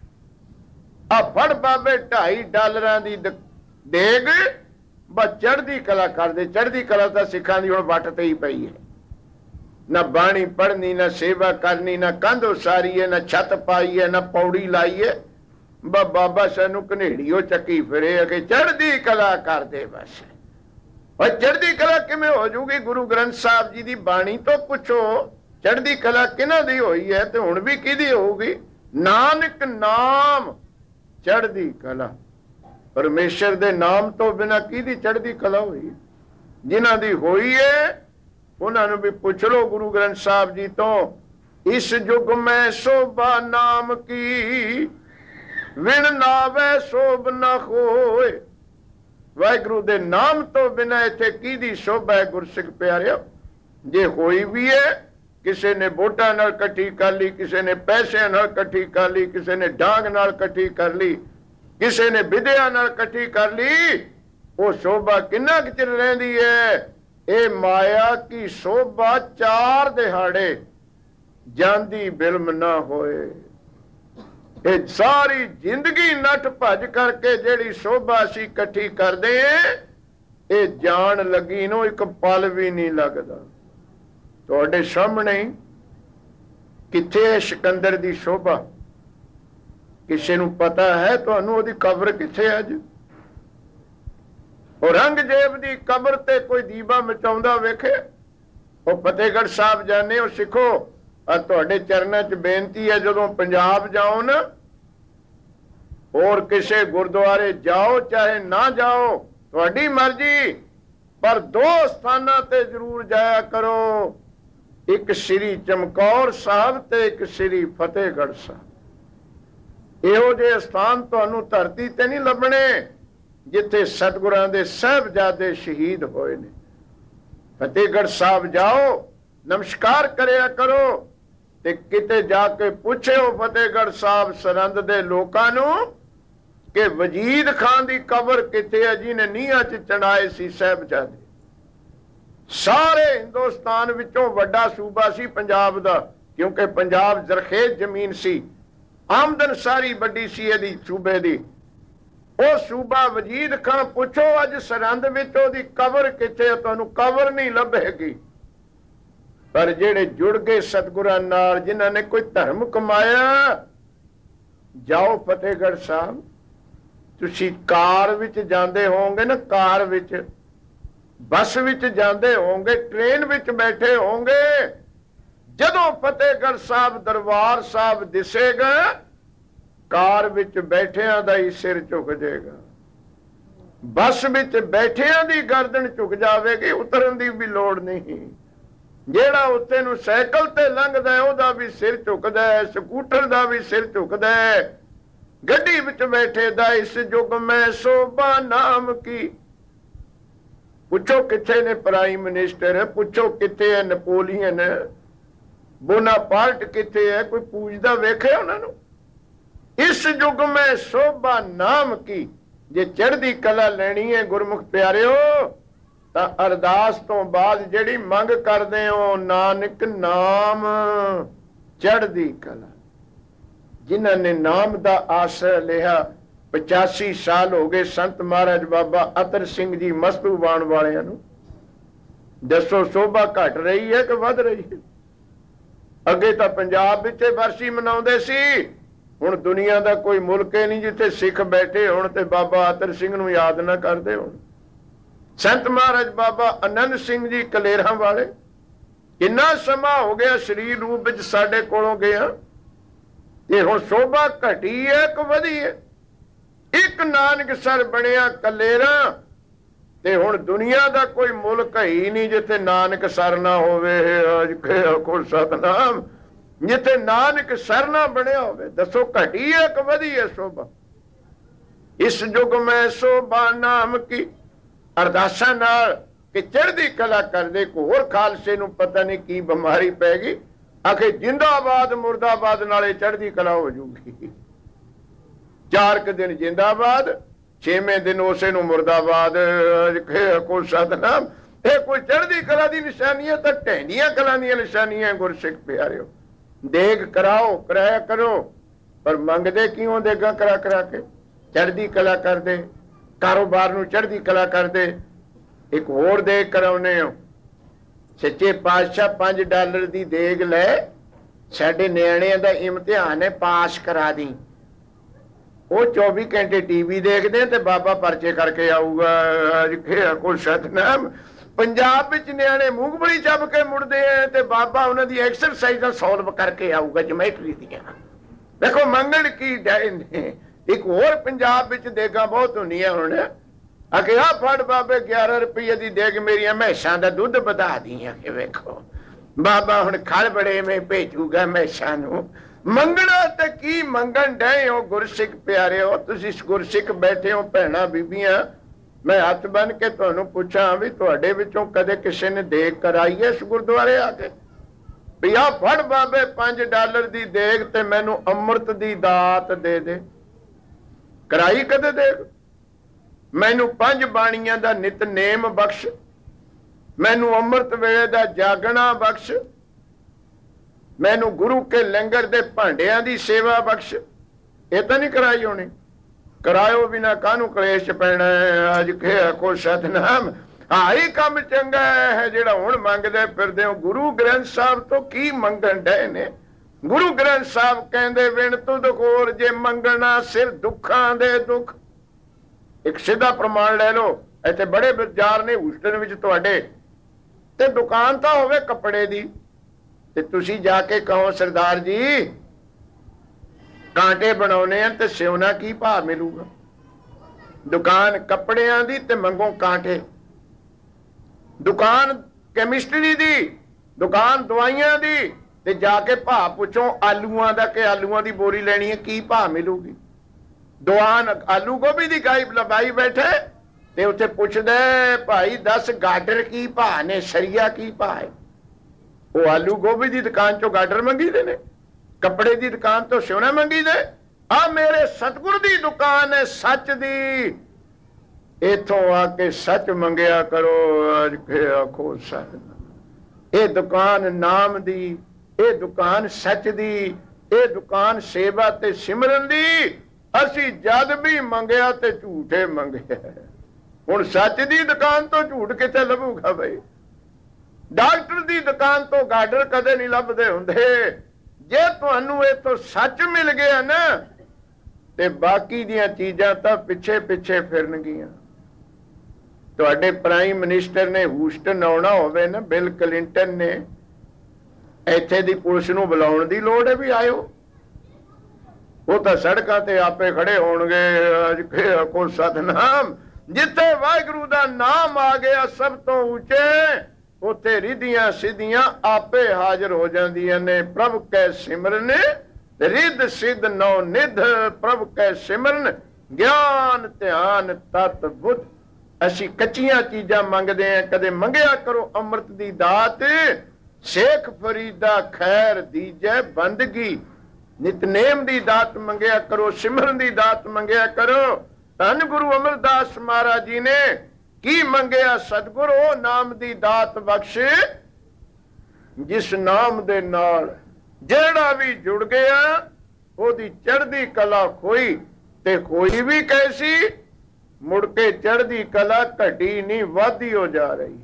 ਆ ਫੜ ਬਾਬੇ ਢਾਈ ਡਾਲਰਾਂ ਦੀ ਦੇਗ, ਬਸ ਚੜ੍ਹਦੀ ਕਲਾ ਕਰਦੇ। ਚੜ੍ਹਦੀ ਕਲਾ ਤਾਂ ਸਿੱਖਾਂ ਦੀ ਹੁਣ ਵੱਟ ਤੇ ਹੀ ਪਈ ਹੈ। ਨਾ ਬਾਣੀ ਪੜ੍ਹਨੀ, ਨਾ ਸੇਵਾ ਕਰਨੀ, ਨਾ ਕੰਧ ਉਸਾਰੀ ਹੈ, ਨਾ ਛੱਤ ਪਾਈ ਹੈ, ਨਾ ਪੌੜੀ ਲਾਈ ਹੈ। ਬਾਬਾ ਸਾਨੂੰ ਘਨੇੜੀਓ ਚੱਕੀ ਫਿਰੇ ਕਿ ਚੜ੍ਹਦੀ ਕਲਾ ਕਰਦੇ। ਬਸ ਉਹ ਚੜ੍ਹਦੀ ਕਲਾ ਕਿਵੇਂ ਹੋ ਜੂਗੀ? ਗੁਰੂ ਗ੍ਰੰਥ ਸਾਹਿਬ ਜੀ ਦੀ ਬਾਣੀ ਤੋਂ ਪੁੱਛੋ, ਚੜ੍ਹਦੀ ਕਲਾ ਕਿਹਨਾਂ ਦੀ ਹੋਈ ਹੈ ਤੇ ਹੁਣ ਵੀ ਕਿਹਦੀ ਹੋਊਗੀ? ਨਾਨਕ ਨਾਮ ਚੜ੍ਹਦੀ ਕਲਾ। ਪਰਮੇਸ਼ਰ ਦੇ ਨਾਮ ਤੋਂ ਬਿਨਾਂ ਕਿਹਦੀ ਚੜ੍ਹਦੀ ਕਲਾ ਹੋਈ? ਜਿਨ੍ਹਾਂ ਦੀ ਹੋਈ ਹੈ ਉਹਨਾਂ ਨੂੰ ਵੀ ਪੁੱਛ ਲੋ ਗੁਰੂ ਗ੍ਰੰਥ ਸਾਹਿਬ ਜੀ ਤੋਂ। ਇਸ ਯੁੱਗ ਮੈਂ ਸੋਭਾ ਨਾਮ ਕੀ, ਵਿਣ ਨਾਵੇ ਸੋਭ ਨਾ ਹੋਏ। ਵਾਹਿਗੁਰੂ ਦੇ ਨਾਮ ਤੋਂ ਬਿਨਾਂ ਇੱਥੇ ਕਿਹਦੀ ਸ਼ੋਭਾ ਹੈ ਗੁਰਸਿੱਖ ਪਿਆਰਿਓ? ਜੇ ਹੋਈ ਵੀ ਹੈ, ਕਿਸੇ ਨੇ ਵੋਟਾਂ ਨਾਲ ਇਕੱਠੀ ਕਰ ਲਈ, ਕਿਸੇ ਨੇ ਪੈਸਿਆਂ ਨਾਲ ਇਕੱਠੀ ਕਰ ਲਈ, ਕਿਸੇ ਨੇ ਡਾਂਗ ਨਾਲ ਇਕੱਠੀ ਕਰ ਲਈ, ਕਿਸੇ ਨੇ ਵਿਦਿਆ ਨਾਲ ਇਕੱਠੀ ਕਰ ਲਈ। ਉਹ ਸ਼ੋਭਾ ਕਿੰਨਾ ਕੁ ਚਿਰ ਰਹਿੰਦੀ ਹੈ? ਇਹ ਮਾਇਆ ਕੀ ਸ਼ੋਭਾ ਚਾਰ ਦਿਹਾੜੇ ਜਾਂਦੀ ਬਿਲਮ ਨਾ ਹੋਏ। ਇਹ ਸਾਰੀ ਜ਼ਿੰਦਗੀ ਨੱਠ ਭੱਜ ਕਰਕੇ ਜਿਹੜੀ ਸ਼ੋਭਾ ਅਸੀਂ ਇਕੱਠੀ ਕਰਦੇ ਆਂ, ਇਹ ਜਾਣ ਲੱਗੀ ਨੂੰ ਇੱਕ ਪਲ ਵੀ ਨਹੀਂ ਲੱਗਦਾ। ਤੁਹਾਡੇ ਸਾਹਮਣੇ ਕਿੱਥੇ ਹੈ ਸਿਕੰਦਰ ਦੀ ਸ਼ੋਭਾ? ਕਿਸੇ ਨੂੰ ਪਤਾ ਹੈ ਤੁਹਾਨੂੰ ਉਹਦੀ ਕਬਰ ਕਿੱਥੇ ਅੱਜ? ਔਰੰਗਜ਼ੇਬ ਦੀ ਕਬਰ ਤੇ ਕੋਈ ਦੀਵਾ ਮਚਾਉਂਦਾ ਵੇਖੇ? ਉਹ ਫਤਿਹਗੜ੍ਹ ਸਾਹਿਬ ਜਾਣੇ ਹੋ ਸਿੱਖੋ, ਆ ਤੁਹਾਡੇ ਚਰਨਾਂ 'ਚ ਬੇਨਤੀ ਹੈ, ਜਦੋਂ ਪੰਜਾਬ ਜਾਓ ਨਾ, ਹੋਰ ਕਿਸੇ ਗੁਰਦੁਆਰੇ ਜਾਓ ਚਾਹੇ ਨਾ ਜਾਓ, ਤੁਹਾਡੀ ਮਰਜ਼ੀ, ਪਰ ਦੋ ਸਥਾਨਾਂ ਤੇ ਜ਼ਰੂਰ ਜਾਇਆ ਕਰੋ, ਇੱਕ ਸ੍ਰੀ ਚਮਕੌਰ ਸਾਹਿਬ ਤੇ ਇੱਕ ਸ੍ਰੀ ਫਤਿਹਗੜ੍ਹ ਸਾਹਿਬ। ਇਹੋ ਜਿਹੇ ਸਥਾਨ ਤੁਹਾਨੂੰ ਧਰਤੀ ਤੇ ਨਹੀਂ ਲੱਭਣੇ ਜਿੱਥੇ ਸਤਿਗੁਰਾਂ ਦੇ ਸਾਹਿਬਜ਼ਾਦੇ ਸ਼ਹੀਦ ਹੋਏ ਨੇ। ਫਤਿਹਗੜ੍ਹ ਸਾਹਿਬ ਜਾਓ, ਨਮਸਕਾਰ ਕਰਿਆ ਕਰੋ, ਤੇ ਕਿਤੇ ਜਾ ਕੇ ਪੁੱਛਿਓ ਫਤਿਹਗੜ੍ਹ ਸਾਹਿਬ ਸਰਹੰਦ ਦੇ ਲੋਕਾਂ ਨੂੰ ਕਿ ਵਜੀਦ ਖਾਨ ਦੀ ਕਬਰ ਕਿੱਥੇ ਹੈ ਜਿਹਨੇ ਨੀਹਾਂ 'ਚ ਚੜਾਏ ਸੀ ਸਾਹਿਬਜ਼ਾਦੇ। ਸਾਰੇ ਹਿੰਦੁਸਤਾਨ ਵਿੱਚੋਂ ਵੱਡਾ ਸੂਬਾ ਸੀ ਪੰਜਾਬ ਦਾ, ਕਿਉਂਕਿ ਪੰਜਾਬ ਜ਼ਰਖੇਜ਼ ਜ਼ਮੀਨ ਸੀ, ਆਮਦਨ ਸਾਰੀ ਵੱਡੀ ਸੀ ਇਹਦੀ ਸੂਬੇ ਦੀ। ਉਹ ਸੂਬਾ ਵਜੀਦ ਖਾਨ ਪੁੱਛੋ ਅੱਜ ਸਰਹੰਦ ਵਿੱਚ ਉਹਦੀ ਕਬਰ ਕਿੱਥੇ, ਤੁਹਾਨੂੰ ਕਬਰ ਨਹੀਂ ਲੱਭੇਗੀ। ਪਰ ਜਿਹੜੇ ਜੁੜ ਗਏ ਸਤਿਗੁਰਾਂ ਨਾਲ, ਜਿਨ੍ਹਾਂ ਨੇ ਕੋਈ ਧਰਮ ਕਮਾਇਆ, ਜਾਓ ਫਤਿਹਗੜ੍ਹ ਸਾਹਿਬ। ਤੁਸੀਂ ਕਾਰ ਵਿੱਚ ਜਾਂਦੇ ਹੋਵੋਗੇ ਨਾ, ਕਾਰ ਵਿੱਚ, ਬੱਸ ਵਿੱਚ ਜਾਂਦੇ ਹੋਵੋਗੇ, ਟ੍ਰੇਨ ਵਿੱਚ ਬੈਠੇ ਹੋਵੋਗੇ, ਜਦੋਂ ਫਤਿਹਗੜ੍ਹ ਸਾਹਿਬ ਦਰਬਾਰ ਸਾਹਿਬ ਦਿਸੇਗਾ, ਕਾਰ ਵਿੱਚ ਬੈਠਿਆਂ ਦਾ ਹੀ ਸਿਰ ਝੁਕ ਜਾਏਗਾ, ਬੱਸ ਵਿੱਚ ਬੈਠਿਆਂ ਦੀ ਗਰਦਨ ਝੁਕ ਜਾਵੇਗੀ, ਉਤਰਨ ਦੀ ਵੀ ਲੋੜ ਨਹੀਂ। ਜਿਹੜਾ ਉੱਤੇ ਨੂੰ ਸਾਈਕਲ ਤੇ ਲੰਘਦਾ ਉਹਦਾ ਵੀ ਸਿਰ ਝੁਕਦਾ ਹੈ, ਸਕੂਟਰ ਦਾ ਵੀ ਸਿਰ ਝੁਕਦਾ ਹੈ, ਗੱਡੀ ਵਿੱਚ ਬੈਠੇ ਦਾ ਇਸ ਯੁੱਗ ਮੈਂ ਸੋਭਾ ਨਾਮ ਕੀ। ਪੁੱਛੋ ਕਿੱਥੇ ਨੇ ਪ੍ਰਾਈਮ ਮਿਨਿਸਟਰ, ਪੁੱਛੋ ਕਿੱਥੇ ਹੈ ਨੈਪੋਲੀਅਨ, ਬੋਨਾਪਾਰਟ ਕਿੱਥੇ ਹੈ, ਕੋਈ ਪੂਜਦਾ ਵੇਖੇ ਉਹਨਾਂ ਨੂੰ। ਇਸ ਯੁੱਗ ਮੈਂ ਸੋਭਾ ਨਾਮ ਕੀ। ਜੇ ਚੜ੍ਹਦੀ ਕਲਾ ਲੈਣੀ ਹੈ ਗੁਰਮੁਖ ਪਿਆਰਿਓ, ਤਾਂ ਅਰਦਾਸ ਤੋਂ ਬਾਅਦ ਜਿਹੜੀ ਮੰਗ ਕਰਦੇ ਹੋ, ਨਾਨਕ ਨਾਮ ਚੜ੍ਹਦੀ ਕਲਾ। ਜਿਨ੍ਹਾਂ ਨੇ ਨਾਮ ਦਾ ਆਸਰਾ ਲਿਆ, ਪਚਾਸੀ ਸਾਲ ਹੋ ਗਏ ਸੰਤ ਮਹਾਰਾਜ ਬਾਬਾ ਅਤਰ ਸਿੰਘ ਜੀ ਮਸਤੂਬਾਣ ਵਾਲਿਆਂ ਨੂੰ, ਦੱਸੋ ਸੋਭਾ ਘਟ ਰਹੀ ਹੈ ਕਿ ਵੱਧ ਰਹੀ ਹੈ? ਅੱਗੇ ਤਾਂ ਪੰਜਾਬ ਵਿੱਚ ਵਰਸੀ ਮਨਾਉਂਦੇ ਸੀ, ਹੁਣ ਦੁਨੀਆ ਦਾ ਕੋਈ ਮੁਲਕ ਹੀ ਨਹੀਂ ਜਿੱਥੇ ਸਿੱਖ ਬੈਠੇ ਹੋਣ ਤੇ ਬਾਬਾ ਅਤਰ ਸਿੰਘ ਨੂੰ ਯਾਦ ਨਾ ਕਰਦੇ ਹੋਣ। ਸੰਤ ਮਹਾਰਾਜ ਬਾਬਾ ਆਨੰਦ ਸਿੰਘ ਜੀ ਕਲੇਰਾਂ ਵਾਲੇ, ਕਿੰਨਾ ਸਮਾਂ ਹੋ ਗਿਆ ਸਰੀਰ ਰੂਪ ਵਿੱਚ ਸਾਡੇ ਕੋਲੋਂ ਗਿਆ, ਤੇ ਹੁਣ ਸੋਭਾ ਘਟੀ ਹੈ ਕਿ ਵਧੀ ਹੈ? ਇੱਕ ਨਾਨਕਸਰ ਬਣਿਆ ਕਲੇਰਾਂ, ਤੇ ਹੁਣ ਦੁਨੀਆ ਦਾ ਕੋਈ ਮੁਲਕ ਹੀ ਨਹੀਂ ਜਿੱਥੇ ਨਾਨਕਸਰ ਨਾ ਹੋਵੇ। ਅੱਜ ਕੋ ਸਤਨਾਮ, ਜਿੱਥੇ ਨਾਨਕਸਰ ਨਾ ਬਣਿਆ ਹੋਵੇ। ਦੱਸੋ ਘਟੀ ਹੈ ਕਿ ਵਧੀ ਹੈ ਸੋਭਾ? ਇਸ ਯੁੱਗ ਮੈਂ ਸੋਭਾ ਨਾਮ ਕੀ। ਅਰਦਾਸਾਂ ਨਾਲ ਕਿ ਚੜ੍ਹਦੀ ਕਲਾ ਕਰਦੇ, ਕੋ ਹੋਰ ਖਾਲਸੇ ਨੂੰ ਪਤਾ ਨਹੀਂ ਕੀ ਬਿਮਾਰੀ ਪੈ ਗਈ, ਆਖੇ ਜਿੰਦਾਬਾਦ ਮੁਰਦਾਬਾਦ ਨਾਲੇ ਚੜ੍ਹਦੀ ਕਲਾ ਹੋ ਜੂਗੀ। ਚਾਰ ਕੁ ਦਿਨ ਜਿੰਦਾਬਾਦ, ਛੇਵੇਂ ਦਿਨ ਉਸੇ ਨੂੰ ਮੁਰਦਾਬਾਦ। ਕੋ ਸਤਨਾਮ, ਇਹ ਕੋਈ ਚੜ੍ਹਦੀ ਕਲਾ ਦੀ ਨਿਸ਼ਾਨੀ ਹੈ ਤਾਂ ਢਹਿੰਦੀਆਂ ਕਲਾ ਦੀਆਂ ਨਿਸ਼ਾਨੀਆਂ। ਗੁਰਸਿੱਖ ਪਿਆਰਿਓ, ਦੇਗ ਕਰਾਓ, ਕਰਾਇਆ ਕਰੋ, ਪਰ ਮੰਗਦੇ ਕਿਉਂ ਦੇਗਾ ਕਰਾ ਕਰਾ ਕੇ? ਚੜ੍ਹਦੀ ਕਲਾ ਕਰਦੇ, ਕਾਰੋਬਾਰ ਨੂੰ ਚੜ੍ਹਦੀ ਕਲਾ ਕਰਦੇ। ਇੱਕ ਹੋਰ ਦੇਗ ਕਰਾਉਨੇ ਹੋ, ਸੱਚੇ ਪਾਤਸ਼ਾਹ ਪੰਜ ਡਾਲਰ ਦੀ ਦੇਗ ਲੈ, ਸਾਡੇ ਨਿਆਣਿਆਂ ਦਾ ਇਮਤਿਹਾਨ ਹੈ, ਪਾਸ ਕਰਾ ਦੀ। ਉਹ ਚੌਵੀ ਘੰਟੇ ਟੀਵੀ ਦੇਖਦੇ ਤੇ ਬਾਬਾ ਪਰਚੇ ਕਰਕੇ ਆਊਗਾ। ਅੱਜ ਕੋਈ ਸਤਨਾਮ, ਪੰਜਾਬ ਵਿੱਚ ਨਿਆਣੇ ਮੂੰਗਫਲੀ ਚੱਬ ਕੇ ਮੁੜਦੇ ਆ ਤੇ ਬਾਬਾ ਉਹਨਾਂ ਦੀ ਐਕਸਰਸਾਈਜ਼ਾਂ ਸੋਲਵ ਕਰਕੇ ਆਊਗਾ ਜਮੈਟਰੀ ਦੀਆਂ। ਦੇਖੋ ਮੰਗਣ ਕੀ ਡਏ ਨੇ। ਇੱਕ ਹੋਰ ਪੰਜਾਬ ਵਿੱਚ ਦੇਗਾ ਬਹੁਤ ਹੁੰਦੀਆਂ ਹੁਣ, ਅਗੇ ਆ ਫੜ ਬਾਬੇ ਗਿਆਰਾਂ ਰੁਪਈਏ ਦੀ ਦੇਗ ਮੇਰੀਆਂ ਮੈਸਾਂ ਦਾ ਦੁੱਧ ਵਧਾ ਦੀਆਂ। ਕਿ ਵੇਖੋ ਬਾਬਾ ਹੁਣ ਖਲ ਬੜੇ ਮੈਂ ਭੇਜੂਗਾ ਮੈਸਾਂ ਨੂੰ। ਮੰਗਣਾ ਤੇ ਕੀ ਮੰਗਣ ਡਏ ਹੋ ਗੁਰਸਿੱਖ ਪਿਆਰਿਓ? ਤੁਸੀਂ ਗੁਰਸਿੱਖ ਬੈਠੇ ਹੋ ਭੈਣਾਂ ਬੀਬੀਆਂ, ਮੈਂ ਹੱਥ ਬੰਨ ਕੇ ਤੁਹਾਨੂੰ ਪੁੱਛਾਂ ਵੀ ਤੁਹਾਡੇ ਵਿੱਚੋਂ ਕਦੇ ਕਿਸੇ ਨੇ ਦੇਗ ਕਰਾਈ ਹੈ ਇਸ ਗੁਰਦੁਆਰੇ ਆ ਕੇ ਵੀ ਆ ਫੜ ਬਾਬੇ ਪੰਜ ਡਾਲਰ ਦੀ ਦੇਗ ਤੇ ਮੈਨੂੰ ਅੰਮ੍ਰਿਤ ਦੀ ਦਾਤ ਦੇ ਦੇ? ਕਰਾਈ ਕਦੇ ਦੇਗ? ਮੈਨੂੰ ਪੰਜ ਬਾਣੀਆਂ ਦਾ ਨਿਤਨੇਮ ਬਖਸ਼, ਮੈਨੂੰ ਅੰਮ੍ਰਿਤ ਵੇਲੇ ਦਾ ਜਾਗਣਾ ਬਖਸ਼, ਮੈਨੂੰ ਗੁਰੂ ਕੇ ਲੰਗਰ ਦੇ ਭਾਂਡਿਆਂ ਦੀ ਸੇਵਾ ਬਖਸ਼। ਇਹ ਤਾਂ ਨਹੀਂ ਕਰਾਈ ਹੋਣੀ? ਕਰਾਇਓ ਬਿਨਾ ਕਾਹਨੂੰ ਕਲੇਸ਼ ਪੈਣਾ? ਅੱਜ ਕੋ ਸਤਨਾਮ, ਆਹੀ ਕੰਮ ਚੰਗਾ ਹੈ ਜਿਹੜਾ ਹੁਣ ਮੰਗਦੇ ਫਿਰਦੇ ਹੋ। ਗੁਰੂ ਗ੍ਰੰਥ ਸਾਹਿਬ ਤੋਂ ਕੀ ਮੰਗਣ ਡਏ ਨੇ? ਗੁਰੂ ਗ੍ਰੰਥ ਸਾਹਿਬ ਕਹਿੰਦੇ ਵਿਣ ਤੁਧ ਕੋਲ ਜੇ ਮੰਗਣਾ ਸਿਰ ਦੁੱਖਾਂ ਦੇ ਦੁੱਖ। ਇੱਕ ਸਿੱਧਾ ਪ੍ਰਮਾਣ ਲੈ ਲਓ, ਇੱਥੇ ਬੜੇ ਬਾਜ਼ਾਰ ਨੇ ਹੂਸਟਨ ਵਿੱਚ ਤੁਹਾਡੇ, ਤੇ ਦੁਕਾਨ ਤਾਂ ਹੋਵੇ ਕੱਪੜੇ ਦੀ, ਤੇ ਤੁਸੀਂ ਜਾ ਕੇ ਕਹੋ ਸਰਦਾਰ ਜੀ ਕਾਂਟੇ ਬਣਾਉਣੇ ਆ ਤੇ ਸਿਉਣਾ ਕੀ ਭਾਅ ਮਿਲੂਗਾ? ਦੁਕਾਨ ਕੱਪੜਿਆਂ ਦੀ ਤੇ ਮੰਗੋ ਕਾਂਟੇ, ਦੁਕਾਨ ਕੈਮਿਸਟਰੀ ਦੀ, ਦੁਕਾਨ ਦਵਾਈਆਂ ਦੀ, ਤੇ ਜਾ ਕੇ ਭਾਅ ਪੁੱਛੋ ਆਲੂਆਂ ਦਾ ਕਿ ਆਲੂਆਂ ਦੀ ਬੋਰੀ ਲੈਣੀ ਹੈ ਕੀ ਭਾਅ ਮਿਲੂਗੀ? ਦੁਕਾਨ ਆਲੂ ਗੋਭੀ ਦੀ ਗਾਈ ਲਬਾਈ ਬੈਠੇ ਤੇ ਉੱਥੇ ਪੁੱਛਦੇ ਭਾਈ ਦਸ ਗਾਡਰ ਕੀ ਭਾਅ ਨੇ, ਸਰੀਆ ਕੀ ਭਾਅ ਹੈ? ਉਹ ਆਲੂ ਗੋਭੀ ਦੀ ਦੁਕਾਨ ਚੋਂ ਗਾਡਰ ਮੰਗੀਦੇ ਨੇ, ਕੱਪੜੇ ਦੀ ਦੁਕਾਨ ਤੋਂ ਸਿਉਣਾ ਮੰਗੀਦੇ। ਆ ਮੇਰੇ ਸਤਿਗੁਰ ਦੀ ਦੁਕਾਨ ਹੈ ਸੱਚ ਦੀ, ਇਥੋਂ ਆ ਕੇ ਸੱਚ ਮੰਗਿਆ ਕਰੋ। ਅੱਜ ਫੇਰ ਆਖੋ ਸੱਚ। ਇਹ ਦੁਕਾਨ ਨਾਮ ਦੀ, ਇਹ ਦੁਕਾਨ ਸੱਚ ਦੀ, ਇਹ ਦੁਕਾਨ ਸੇਵਾ ਤੇ ਸਿਮਰਨ ਦੀ। ਅਸੀਂ ਜਦ ਵੀ ਮੰਗਿਆ ਤੇ ਝੂਠੇ ਮੰਗਿਆ। ਹੁਣ ਸੱਚ ਦੀ ਦੁਕਾਨ ਤੋਂ ਝੂਠ ਕਿੱਥੇ ਲੱਭੂਗਾ ਬਈ? ਡਾਕਟਰ ਦੀ ਦੁਕਾਨ ਤੋਂ ਗਾਡਰ ਕਦੇ ਨਹੀਂ ਲੱਭਦੇ ਹੁੰਦੇ। ਜੇ ਤੁਹਾਨੂੰ ਇਥੋਂ ਸੱਚ ਮਿਲ ਗਿਆ ਨਾ ਤੇ ਬਾਕੀ ਦੀਆਂ ਚੀਜ਼ਾਂ ਤਾਂ ਪਿੱਛੇ ਪਿੱਛੇ ਫਿਰਨਗੀਆਂ। ਤੁਹਾਡੇ ਪ੍ਰਾਈਮ ਮਿਨਿਸਟਰ ਨੇ ਹੂਸਟਨ ਆਉਣਾ ਹੋਵੇ ਨਾ, ਬਿਲ ਕਲਿੰਟਨ ਨੇ, ਇੱਥੇ ਦੀ ਪੁਲਿਸ ਨੂੰ ਬੁਲਾਉਣ ਦੀ ਲੋੜ ਹੈ ਵੀ ਆਇਓ? ਉਹ ਤਾਂ ਸੜਕਾਂ ਤੇ ਆਪੇ ਖੜੇ ਹੋਣਗੇ। ਕੋ ਸਤਨਾਮ, ਜਿੱਥੇ ਵਾਹਿਗੁਰੂ ਦਾ ਨਾਮ ਆ ਗਿਆ ਸਭ ਤੋਂ ਉੱਚੇ, ਉੱਥੇ ਰਿੱਧੀਆਂ ਸਿੱਧੀਆਂ ਆਪੇ ਹਾਜ਼ਰ ਹੋ ਜਾਂਦੀਆਂ ਨੇ। ਪ੍ਰਭ ਕੈ ਸਿਮਰਨ ਰਿੱਧ ਸਿੱਧ ਨੌ ਨਿਧ, ਪ੍ਰਭ ਕੈ ਸਿਮਰਨ ਗਿਆਨ ਧਿਆਨ ਤਤ ਬੁੱਧ। ਅਸੀਂ ਕੱਚੀਆਂ ਚੀਜ਼ਾਂ ਮੰਗਦੇ ਹਾਂ, ਕਦੇ ਮੰਗਿਆ ਕਰੋ ਅੰਮ੍ਰਿਤ ਦੀ ਦਾਤ। ਸ਼ੇਖ ਫਰੀਦਾ ਖੈਰ ਦੀਜੈ ਬੰਦਗੀ, ਨਿਤਨੇਮ ਦੀ ਦਾਤ ਮੰਗਿਆ ਕਰੋ, ਸਿਮਰਨ ਦੀ ਦਾਤ ਮੰਗਿਆ ਕਰੋ। ਧੰਨ ਗੁਰੂ ਅਮਰਦਾਸ ਮਹਾਰਾਜ ਜੀ ਨੇ ਕੀ ਮੰਗਿਆ? ਸਤਿਗੁਰ ਉਹ ਨਾਮ ਦੀ ਦਾਤ ਬਖਸ਼ ਜਿਸ ਨਾਮ ਦੇ ਨਾਲ ਜਿਹੜਾ ਵੀ ਜੁੜ ਗਿਆ ਉਹਦੀ ਚੜ੍ਹਦੀ ਕਲਾ ਖੋਈ ਤੇ ਕੋਈ ਵੀ ਕੈਸੀ ਮੁੜ ਕੇ ਚੜ੍ਹਦੀ ਕਲਾ ਘਟੀ ਨਹੀਂ, ਵਾਧੀ ਹੋ ਜਾ ਰਹੀ।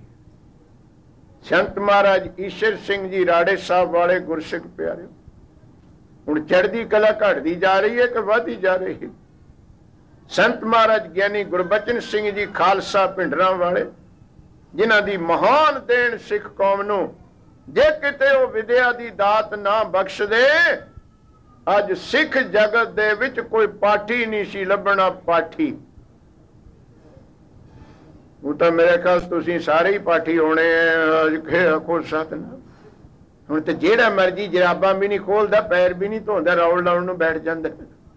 ਸੰਤ ਮਹਾਰਾਜ ਈਸ਼ਰ ਸਿੰਘ ਜੀ ਰਾੜੇ ਸਾਹਿਬ ਵਾਲੇ ਗੁਰਸਿੱਖ ਪਿਆਰੇ, ਹੁਣ ਚੜ੍ਹਦੀ ਕਲਾ ਘਟਦੀ ਜਾ ਰਹੀ ਹੈ ਕਿ ਵਧਦੀ ਜਾ ਰਹੀ ਹੈ? ਸੰਤ ਮਹਾਰਾਜ ਗਿਆਨੀ ਗੁਰਬਚਨ ਸਿੰਘ ਜੀ ਖਾਲਸਾ ਭਿੰਡਰਾਂ ਵਾਲੇ, ਜਿਨ੍ਹਾਂ ਦੀ ਮਹਾਨ ਦੇਣ ਸਿੱਖ ਕੌਮ ਨੂੰ, ਜੇ ਕਿਤੇ ਉਹ ਵਿਦਿਆ ਦੀ ਦਾਤ ਨਾ ਬਖਸ਼ਦੇ ਅੱਜ ਸਿੱਖ ਜਗਤ ਦੇ ਵਿੱਚ ਕੋਈ ਪਾਠੀ ਨਹੀਂ ਸੀ ਲੱਭਣਾ। ਪਾਠੀ ਉਹ ਤਾਂ ਮੇਰੇ ਖਿਆਲ ਤੁਸੀਂ ਸਾਰੇ ਹੀ ਪਾਠੀ ਹੋਣੇ ਆ। ਸਤਿਨਾਮ, ਹੁਣ ਤੇ ਜਿਹੜਾ ਮਰਜੀ ਜਰਾਬਾਂ ਵੀ ਨਹੀਂ ਖੋਲਦਾ, ਪੈਰ ਵੀ ਨਹੀਂ ਧੋਂਦਾ, ਰੌਲ ਲਾਉਣ ਨੂੰ ਬੈਠ ਜਾਂਦਾ।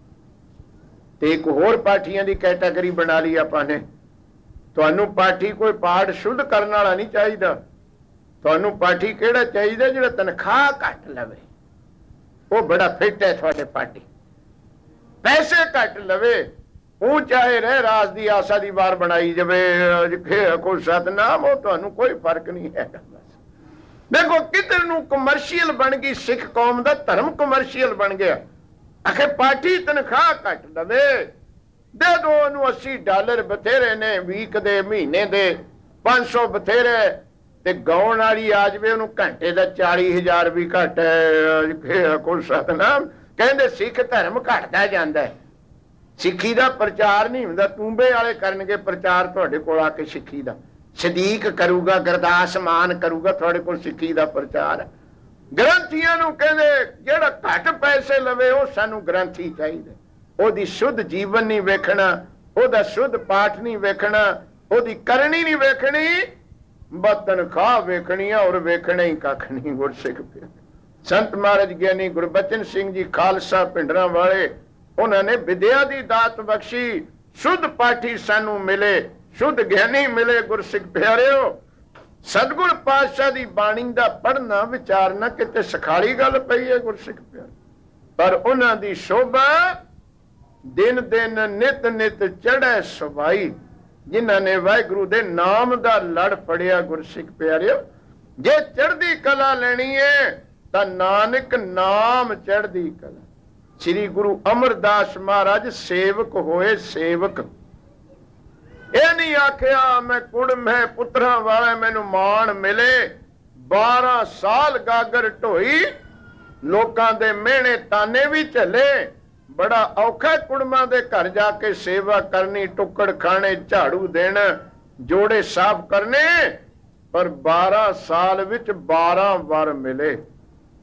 ਤੇ ਇੱਕ ਹੋਰ ਪਾਠੀਆਂ ਦੀ ਕੈਟਾਗਰੀ ਬਣਾ ਲਈ ਆਪਾਂ ਨੇ। ਤੁਹਾਨੂੰ ਪਾਠੀ ਕੋਈ ਪਾਠ ਸ਼ੁੱਧ ਕਰਨ ਵਾਲਾ ਨਹੀਂ ਚਾਹੀਦਾ। ਤੁਹਾਨੂੰ ਪਾਠੀ ਕਿਹੜਾ ਚਾਹੀਦਾ? ਜਿਹੜਾ ਤਨਖਾਹ ਘੱਟ ਲਵੇ, ਉਹ ਬੜਾ ਫਿੱਟ ਹੈ ਤੁਹਾਡੇ ਪਾਠੀ। ਪੈਸੇ ਘੱਟ ਲਵੇ, ਉਹ ਚਾਹੇ ਰਹਿ ਰਾਸ ਦੀ ਆਸਾ ਦੀ ਵਾਰ ਬਣਾਈ ਜਾਵੇ। ਕੋਈ ਸਤਨਾਮ, ਉਹ ਤੁਹਾਨੂੰ ਕੋਈ ਫਰਕ ਨਹੀਂ ਹੈ। ਦੇਖੋ ਕਿਧਰ ਨੂੰ ਕਮਰਸ਼ੀਅਲ ਬਣ ਗਈ ਸਿੱਖ ਕੌਮ ਦਾ ਧਰਮ, ਕਮਰਸ਼ੀਅਲ ਬਣ ਗਿਆ। ਆਖੇ ਪਾਠੀ ਤਨਖਾਹ ਘੱਟ ਲਵੇ, ਦੇ ਦੋ ਉਹਨੂੰ ਅੱਸੀ ਡਾਲਰ ਬਥੇਰੇ ਨੇ, ਵੀਕ ਦੇ ਮਹੀਨੇ ਦੇ ਪੰਜ ਸੌ ਬਥੇਰੇ, ਤੇ ਗਾਉਣ ਵਾਲੀ ਆ ਜਾਵੇ ਉਹਨੂੰ ਘੰਟੇ ਦਾ ਚਾਲੀ ਹਜ਼ਾਰ ਵੀ ਘੱਟ ਹੈ। ਕੋਈ ਸਤਨਾਮ, ਕਹਿੰਦੇ ਸਿੱਖ ਧਰਮ ਘਟਦਾ ਜਾਂਦਾ ਹੈ, ਸਿੱਖੀ ਦਾ ਪ੍ਰਚਾਰ ਨਹੀਂ ਹੁੰਦਾ। ਤੂੰਬੇ ਵਾਲੇ ਕਰਨਗੇ ਪ੍ਰਚਾਰ ਤੁਹਾਡੇ ਕੋਲ ਆ ਕੇ ਸਿੱਖੀ ਦਾ, ਸਦੀਕ ਕਰੂਗਾ, ਗੁਰਦਾਸ ਮਾਨ ਕਰੂਗਾ, ਤੁਹਾਡੇ ਕੋਲ ਸਿੱਖੀ ਦਾ ਪ੍ਰਚਾਰ। ਗ੍ਰੰਥੀਆਂ ਨੂੰ ਕਹਿੰਦੇ ਜਿਹੜਾ ਘੱਟ ਪੈਸੇ ਲਵੇ ਉਹ ਸਾਨੂੰ ਗ੍ਰੰਥੀ ਚਾਹੀਦਾ। ਉਹਦੀ ਸ਼ੁੱਧ ਜੀਵਨ ਨਹੀਂ ਵੇਖਣਾ, ਉਹਦਾ ਸ਼ੁੱਧ ਪਾਠ ਨਹੀਂ ਵੇਖਣਾ, ਉਹਦੀ ਕਰਨੀ ਨਹੀਂ ਵੇਖਣੀ, ਬਸ ਤਨਖਾਹ ਵੇਖਣੀ ਆ, ਔਰ ਵੇਖਣਾ ਹੀ ਕੱਖ ਨਹੀਂ। ਗੁਰਸਿੱਖ ਸੰਤ ਮਹਾਰਾਜ ਗਿਆਨੀ ਗੁਰਬਚਨ ਸਿੰਘ ਜੀ ਖਾਲਸਾ ਭਿੰਡਰਾਂ ਵਾਲੇ, ਉਹਨਾਂ ਨੇ ਵਿਦਿਆ ਦੀ ਦਾਤ ਬਖਸ਼ੀ। ਸ਼ੁੱਧ ਪਾਠੀ ਸਾਨੂੰ ਮਿਲੇ, ਸ਼ੁੱਧ ਗਿਆਨੀ ਮਿਲੇ। ਗੁਰਸਿੱਖ ਪਿਆਰਿਓ, ਸਤਿਗੁਰ ਪਾਤਸ਼ਾਹ ਦੀ ਬਾਣੀ ਦਾ ਪੜ੍ਹਨਾ ਵਿਚਾਰਨਾ ਕਿਤੇ ਸਖਾਲੀ ਗੱਲ ਪਈ ਹੈ ਗੁਰਸਿੱਖ ਪਿਆਰੇ, ਪਰ ਉਹਨਾਂ ਦੀ ਸ਼ੋਭਾ ਦਿਨ ਦਿਨ ਨਿਤ ਨਿਤ ਚੜ੍ਹੇ ਸੁਭਾਈ, ਜਿਨ੍ਹਾਂ ਨੇ ਵਾਹਿਗੁਰੂ ਦੇ ਨਾਮ ਦਾ ਲੜ ਫੜਿਆ। ਗੁਰਸਿੱਖ ਪਿਆਰਿਓ, ਜੇ ਚੜ੍ਹਦੀ ਕਲਾ ਲੈਣੀ ਹੈ ਤਾਂ ਨਾਨਕ ਨਾਮ ਚੜ੍ਹਦੀ ਕਲਾ। ਸ੍ਰੀ ਗੁਰੂ ਅਮਰਦਾਸ ਮਹਾਰਾਜ ਸੇਵਕ ਹੋਏ, ਸੇਵਕ। ਇਹ ਨਹੀਂ ਆਖਿਆ ਮੈਂ ਕੁੜਮ ਹੈ ਪੁੱਤਰਾਂ ਵਾਲਾ ਮੈਨੂੰ ਮਾਣ ਮਿਲੇ। ਬਾਰਾਂ ਸਾਲ ਗਾਗਰ ਢੋਈ, ਲੋਕਾਂ ਦੇ ਮਿਹਣੇ ਤਾਨੇ ਵੀ ਝੱਲੇ। ਬੜਾ ਔਖਾ ਕੁੜਮਾਂ ਦੇ ਘਰ ਜਾ ਕੇ ਸੇਵਾ ਕਰਨੀ, ਟੁੱਕੜ ਖਾਣੇ, ਝਾੜੂ ਦੇਣਾ, ਜੋੜੇ ਸਾਫ਼ ਕਰਨੇ, ਪਰ ਬਾਰਾਂ ਸਾਲ ਵਿੱਚ ਬਾਰਾਂ ਵਾਰ ਮਿਲੇ।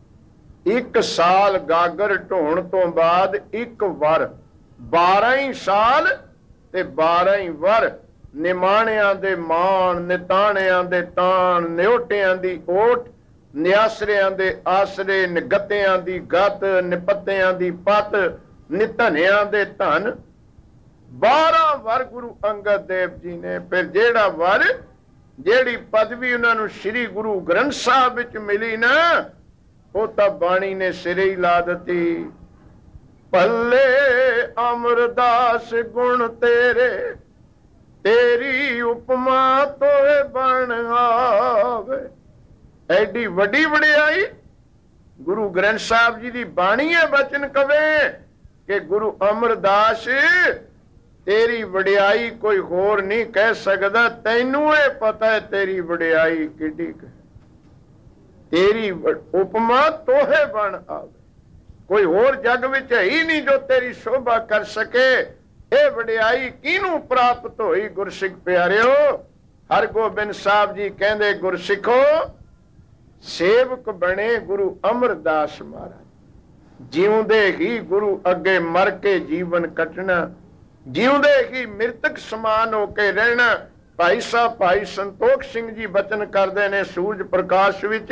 ਇੱਕ ਸਾਲ ਗਾਗਰ ਢੋਣ ਤੋਂ ਬਾਅਦ ਇੱਕ ਵਰ, ਬਾਰਾਂ ਹੀ ਸਾਲ ਤੇ ਬਾਰਾਂ ਹੀ ਵਰ, ਨਿਮਾਣਿਆਂ ਦੇ ਮਾਣ, ਨਿਤਾਣਿਆਂ ਦੇ ਤਾਣ, ਨਿਓਟਿਆਂ ਦੀ ਓਟ, ਨਿਆਸਰਿਆਂ ਦੇ ਆਸਰੇ, ਨਿਗੱਤਿਆਂ ਦੀ ਗੱਤ, ਨਿਪੱਤਿਆਂ ਦੀ ਪੱਤ, ਨਿਧਨਿਆਂ ਦੇ ਧਨ। ਬਾਰਾਂ ਵਰ ਗੁਰੂ ਅੰਗਦ ਦੇਵ ਜੀ ਨੇ। ਫਿਰ ਜਿਹੜਾ ਵਰ, ਜਿਹੜੀ ਪਦਵੀ ਉਹਨਾਂ ਨੂੰ ਸ੍ਰੀ ਗੁਰੂ ਗ੍ਰੰਥ ਸਾਹਿਬ ਵਿੱਚ ਮਿਲੀ ਨਾ, ਉਹ ਤਾਂ ਬਾਣੀ ਨੇ ਸਿਰੇ ਹੀ ਲਾ ਦਿੱਤੀ। ਭੱਲੇ ਅਮਰਦਾਸ ਗੁਣ ਤੇਰੇ, ਤੇਰੀ ਉਪਮਾ ਤੋਏ ਬਣ ਆਵੇ। ਐਡੀ ਵੱਡੀ ਵਡਿਆਈ ਗੁਰੂ ਗ੍ਰੰਥ ਸਾਹਿਬ ਜੀ ਦੀ ਬਾਣੀ ਹੈ। ਬਚਨ ਕਵੇ ਕਿ ਗੁਰੂ ਅਮਰਦਾਸ ਤੇਰੀ ਵਡਿਆਈ ਕੋਈ ਹੋਰ ਨਹੀਂ ਕਹਿ ਸਕਦਾ, ਤੈਨੂੰ ਇਹ ਪਤਾ ਹੈ ਤੇਰੀ ਵਡਿਆਈ ਕਿੱਡੀ ਕੁ, ਤੇਰੀ ਉਪਮਾ ਤੋਹੇ ਬਣ ਆਵੇ। ਕੋਈ ਹੋਰ ਜਗ ਵਿੱਚ ਹੈ ਹੀ ਨਹੀਂ ਜੋ ਤੇਰੀ ਸ਼ੋਭਾ ਕਰ ਸਕੇ। ਇਹ ਵਡਿਆਈ ਕਿਹਨੂੰ ਪ੍ਰਾਪਤ ਹੋਈ? ਗੁਰਸਿੱਖ ਪਿਆਰਿਓ, ਹਰਗੋਬਿੰਦ ਸਾਹਿਬ ਜੀ ਕਹਿੰਦੇ, ਗੁਰਸਿੱਖੋ ਸੇਵਕ ਬਣੇ ਗੁਰੂ ਅਮਰਦਾਸ ਮਹਾਰਾਜ। ਜਿਉਂਦੇ ਹੀ ਗੁਰੂ ਅੱਗੇ ਮਰ ਕੇ ਜੀਵਨ ਕੱਟਣਾ, ਜਿਉਂਦੇ ਹੀ ਮ੍ਰਿਤਕ ਸਮਾਨ ਹੋ ਕੇ ਰਹਿਣਾ। ਭਾਈ ਸਾਹਿਬ ਭਾਈ ਸੰਤੋਖ ਸਿੰਘ ਜੀ ਬਚਨ ਕਰਦੇ ਨੇ ਸੂਰਜ ਪ੍ਰਕਾਸ਼ ਵਿੱਚ,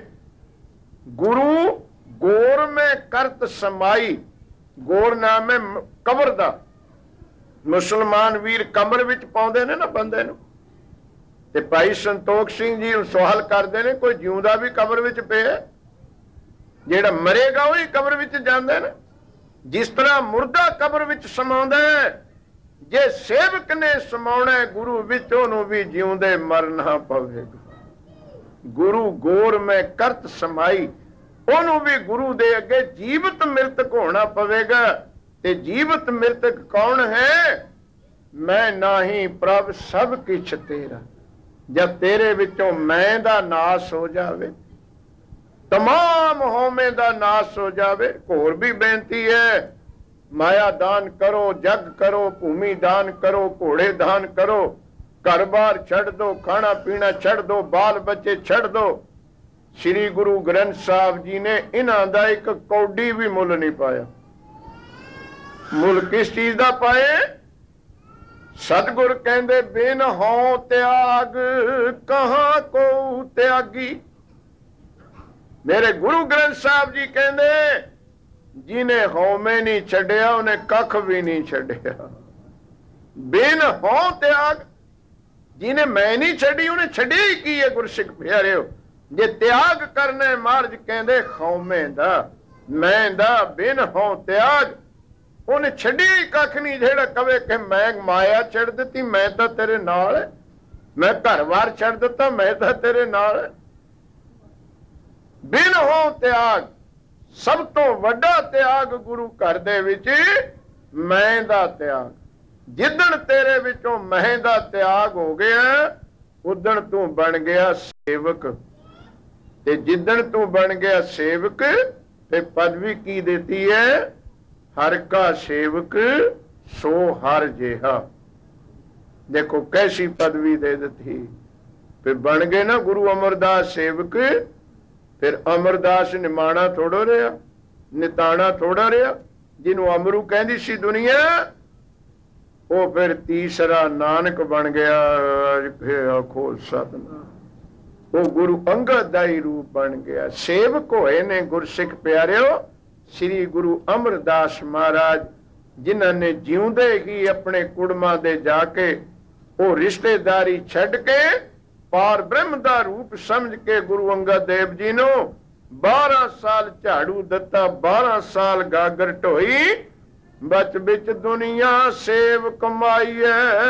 ਗੁਰੂ ਗੋਰ ਮੈਂ ਕਰਤ ਸਮਾਈ। ਗੋਰ ਨਾਮ ਹੈ ਕਬਰ ਦਾ। ਮੁਸਲਮਾਨ ਵੀਰ ਕਬਰ ਵਿੱਚ ਪਾਉਂਦੇ ਨੇ ਨਾ ਬੰਦੇ ਨੂੰ, ਤੇ ਭਾਈ ਸੰਤੋਖ ਸਿੰਘ ਜੀ ਸਵਾਲ ਕਰਦੇ ਨੇ, ਕੋਈ ਜਿਉਂਦਾ ਵੀ ਕਬਰ ਵਿੱਚ ਪਿਆ? ਜਿਹੜਾ ਮਰੇਗਾ ਉਹੀ ਕਬਰ ਵਿੱਚ ਜਾਂਦਾ ਨਾ। ਜਿਸ ਤਰ੍ਹਾਂ ਮੁਰਦਾ ਕਬਰ ਵਿੱਚ ਸਮਾਉਂਦਾ ਹੈ, ਜੇ ਸੇਵਕ ਨੇ ਸਮਾਉਣਾ ਗੁਰੂ ਵਿੱਚ, ਉਹਨੂੰ ਵੀ ਜਿਉਂਦੇ ਮਰਨਾ ਪਵੇਗਾ। ਗੁਰੂ ਗੋਰ ਮੈਂ ਕਰਤ ਸਮਾਈ, ਉਹਨੂੰ ਵੀ ਗੁਰੂ ਦੇ ਅੱਗੇ ਜੀਵਤ ਮ੍ਰਿਤਕ ਹੋਣਾ ਪਵੇਗਾ। ਤੇ ਜੀਵਤ ਮ੍ਰਿਤਕ ਕੌਣ ਹੈ? ਮੈਂ ਨਾਹੀ ਪ੍ਰਭ ਸਭ ਕਿਛ ਤੇਰਾ। ਜਦ ਤੇਰੇ ਵਿੱਚੋਂ ਮੈਂ ਦਾ ਨਾਸ ਹੋ ਜਾਵੇ, ਤਮਾਮ ਹਉਮੈ ਦਾ ਨਾਸ ਹੋ ਜਾਵੇ। ਹੋਰ ਵੀ ਬੇਨਤੀ ਹੈ, ਮਾਇਆ ਦਾਨ ਕਰੋ, ਜਗ ਕਰੋ, ਭੂਮੀ ਦਾਨ ਕਰੋ, ਘੋੜੇ ਦਾਨ ਕਰੋ, ਘਰ ਬਾਰ ਛੱਡ ਦੋ, ਖਾਣਾ ਪੀਣਾ ਛੱਡ ਦੋ, ਬਾਲ ਬੱਚੇ ਛੱਡ ਦੋ। ਸ੍ਰੀ ਗੁਰੂ ਗ੍ਰੰਥ ਸਾਹਿਬ ਜੀ ਨੇ ਇਹਨਾਂ ਦਾ ਇੱਕ ਕੌਡੀ ਵੀ ਮੁੱਲ ਨਹੀਂ ਪਾਇਆ। ਮੁੱਲ ਕਿਸ ਚੀਜ਼ ਦਾ ਪਾਏ? ਸਤਿਗੁਰ ਕਹਿੰਦੇ, ਬਿਨ ਹਉ ਤਿਆਗ ਕਹਾਂ ਕੋ ਤਿਆਗੀ। ਮੇਰੇ ਗੁਰੂ ਗ੍ਰੰਥ ਸਾਹਿਬ ਜੀ ਕਹਿੰਦੇ, ਜਿਹਨੇ ਹਉਮੈ ਨਹੀਂ ਛੱਡਿਆ ਉਹਨੇ ਕੱਖ ਵੀ ਨਹੀਂ ਛੱਡਿਆ। ਬਿਨ ਹਉ ਤਿਆਗ, ਜਿਹਨੇ ਮੈਂ ਨਹੀਂ ਛੱਡੀ ਉਹਨੇ ਛੱਡਿਆ ਹੀ ਕੀ ਹੈ? ਗੁਰਸਿੱਖ ਪਿਆਰਿਓ, ਜੇ ਤਿਆਗ ਕਰਨਾ ਮਹਾਰਾਜ ਕਹਿੰਦੇ ਹਉਮੈ ਦਾ, ਮੈਂ ਦਾ, ਬਿਨ ਹਉ ਤਿਆਗ, ਉਹਨੇ ਛੱਡਿਆ ਹੀ ਕੱਖ ਨਹੀਂ। ਜਿਹੜਾ ਕਵੇ ਕਿ ਮੈਂ ਮਾਇਆ ਛੱਡ ਦਿੱਤੀ, ਮੈਂ ਤਾਂ ਤੇਰੇ ਨਾਲ, ਮੈਂ ਘਰ-ਬਾਰ ਛੱਡ ਦਿੱਤਾ, ਮੈਂ ਤਾਂ ਤੇਰੇ ਨਾਲ। ਬਿਨ ਹਉ ਤਿਆਗ, ਸਭ ਤੋਂ ਵੱਡਾ ਤਿਆਗ ਗੁਰੂ ਘਰ ਦੇ ਵਿੱਚ ਮੈਂ ਦਾ ਤਿਆਗ। ਜਿੱਦਣ ਤੇਰੇ ਵਿੱਚੋਂ ਮੈਂ ਦਾ ਤਿਆਗ ਹੋ ਗਿਆ, ਉਦਣ ਤੂੰ ਬਣ ਗਿਆ ਸੇਵਕ। ਤੇ ਜਿੱਦਣ ਤੂੰ ਬਣ ਗਿਆ ਸੇਵਕ, ਤੇ ਪਦਵੀ ਕੀ ਦਿੱਤੀ ਹੈ? ਹਰ ਕਾ ਸੇਵਕ ਸੋ ਹਰ ਜਿਹਾ। ਦੇਖੋ ਕੈਸੀ ਪਦਵੀ ਦੇ ਦਿੱਤੀ। ਫਿਰ ਬਣ ਗਏ ਨਾ ਗੁਰੂ ਅਮਰਦਾਸ ਸੇਵਕ। ਫਿਰ ਅਮਰਦਾਸ ਨਿਮਾਣਾ ਥੋੜਾ ਰਿਹਾ, ਨਿਤਾਣਾ ਥੋੜਾ ਰਿਹਾ। ਜਿਹਨੂੰ ਅਮਰੂ ਕਹਿੰਦੀ ਸੀ ਦੁਨੀਆ, ਉਹ ਫਿਰ ਤੀਸਰਾ ਨਾਨਕ ਬਣ ਗਿਆ। ਆਖੋ ਸਤਿਨਾਮ। ਉਹ ਗੁਰੂ ਅੰਗਦ ਦਾ ਹੀ ਰੂਪ ਬਣ ਗਿਆ। ਸੇਵਕ ਹੋਏ ਨੇ ਗੁਰਸਿੱਖ ਪਿਆਰਿਓ ਸ੍ਰੀ ਗੁਰੂ ਅਮਰਦਾਸ ਮਹਾਰਾਜ, ਜਿਨ੍ਹਾਂ ਨੇ ਜਿਉਂਦੇ ਹੀ ਆਪਣੇ ਕੁੜਮਾਂ ਦੇ ਜਾ ਕੇ ਉਹ ਰਿਸ਼ਤੇਦਾਰੀ ਛੱਡ ਕੇ ਪਾਰ ਬ੍ਰਹਮ ਦਾ ਰੂਪ ਸਮਝ ਕੇ ਗੁਰੂ ਅੰਗਦ ਦੇਵ ਜੀ ਨੂੰ ਬਾਰਾਂ ਸਾਲ ਝਾੜੂ ਦਿੱਤਾ, ਬਾਰਾਂ ਸਾਲ ਗਾਗਰ ਢੋਈ। ਬਚ ਵਿੱਚ ਦੁਨੀਆ ਸੇਵ ਕਮਾਈਏ,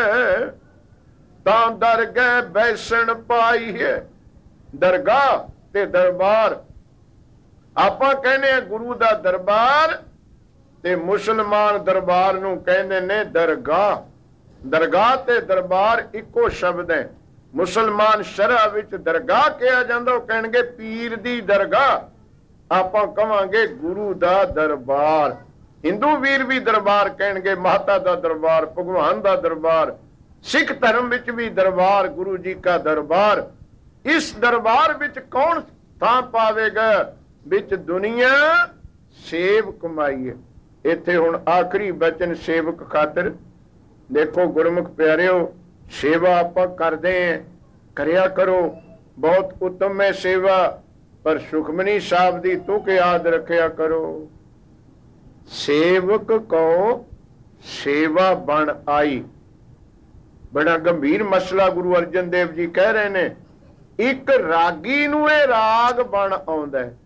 ਤਾਂ ਦਰਗਹਿ ਬੈਸਣ ਪਾਈਏ। ਦਰਗਾਹ ਤੇ ਦਰਬਾਰ, ਆਪਾਂ ਕਹਿੰਦੇ ਆ ਗੁਰੂ ਦਾ ਦਰਬਾਰ, ਤੇ ਮੁਸਲਮਾਨ ਦਰਬਾਰ ਨੂੰ ਕਹਿੰਦੇ ਨੇ ਦਰਗਾਹ। ਦਰਗਾਹ ਤੇ ਦਰਬਾਰ ਇੱਕੋ ਸ਼ਬਦ ਹੈ। ਮੁਸਲਮਾਨ ਸ਼ਰਅ ਵਿੱਚ ਦਰਗਾਹ ਕਿਹਾ ਜਾਂਦਾ, ਉਹ ਕਹਿਣਗੇ ਪੀਰ ਦੀ ਦਰਗਾਹ। ਆਪਾਂ ਕਵਾਂਗੇ ਗੁਰੂ ਦਾ ਦਰਬਾਰ। ਹਿੰਦੂ ਵੀਰ ਵੀ ਦਰਬਾਰ ਕਹਿਣਗੇ, ਮਾਤਾ ਦਾ ਦਰਬਾਰ, ਭਗਵਾਨ ਦਾ ਦਰਬਾਰ। ਸਿੱਖ ਧਰਮ ਵਿੱਚ ਵੀ ਦਰਬਾਰ, ਗੁਰੂ ਜੀ ਦਾ ਦਰਬਾਰ। ਇਸ ਦਰਬਾਰ ਵਿੱਚ ਕੌਣ ਥਾਂ ਪਾਵੇਗਾ? ਵਿੱਚ ਦੁਨੀਆ ਸੇਵ ਕਮਾਈ ਹੈ। ਇੱਥੇ ਹੁਣ ਆਖਰੀ ਬਚਨ ਸੇਵਕ ਖਾਤਰ ਦੇਖੋ ਗੁਰਮੁਖ ਪਿਆਰਿਓ, ਸੇਵਾ ਆਪਾਂ ਕਰਦੇ ਹਾਂ, ਕਰਿਆ ਕਰੋ, ਬਹੁਤ ਉੱਤਮ ਹੈ ਸੇਵਾ, ਪਰ ਸੁਖਮਨੀ ਸਾਹਿਬ ਦੀ ਤੁਕ ਯਾਦ ਰੱਖਿਆ ਕਰੋ। ਸੇਵਕ ਕੋ ਸੇਵਾ ਬਣ ਆਈ, ਬੜਾ ਗੰਭੀਰ ਮਸਲਾ ਗੁਰੂ ਅਰਜਨ ਦੇਵ ਜੀ ਕਹਿ ਰਹੇ ਨੇ। ਇੱਕ ਰਾਗੀ ਨੂੰ ਇਹ ਰਾਗ ਬਣ ਆਉਂਦਾ ਹੈ,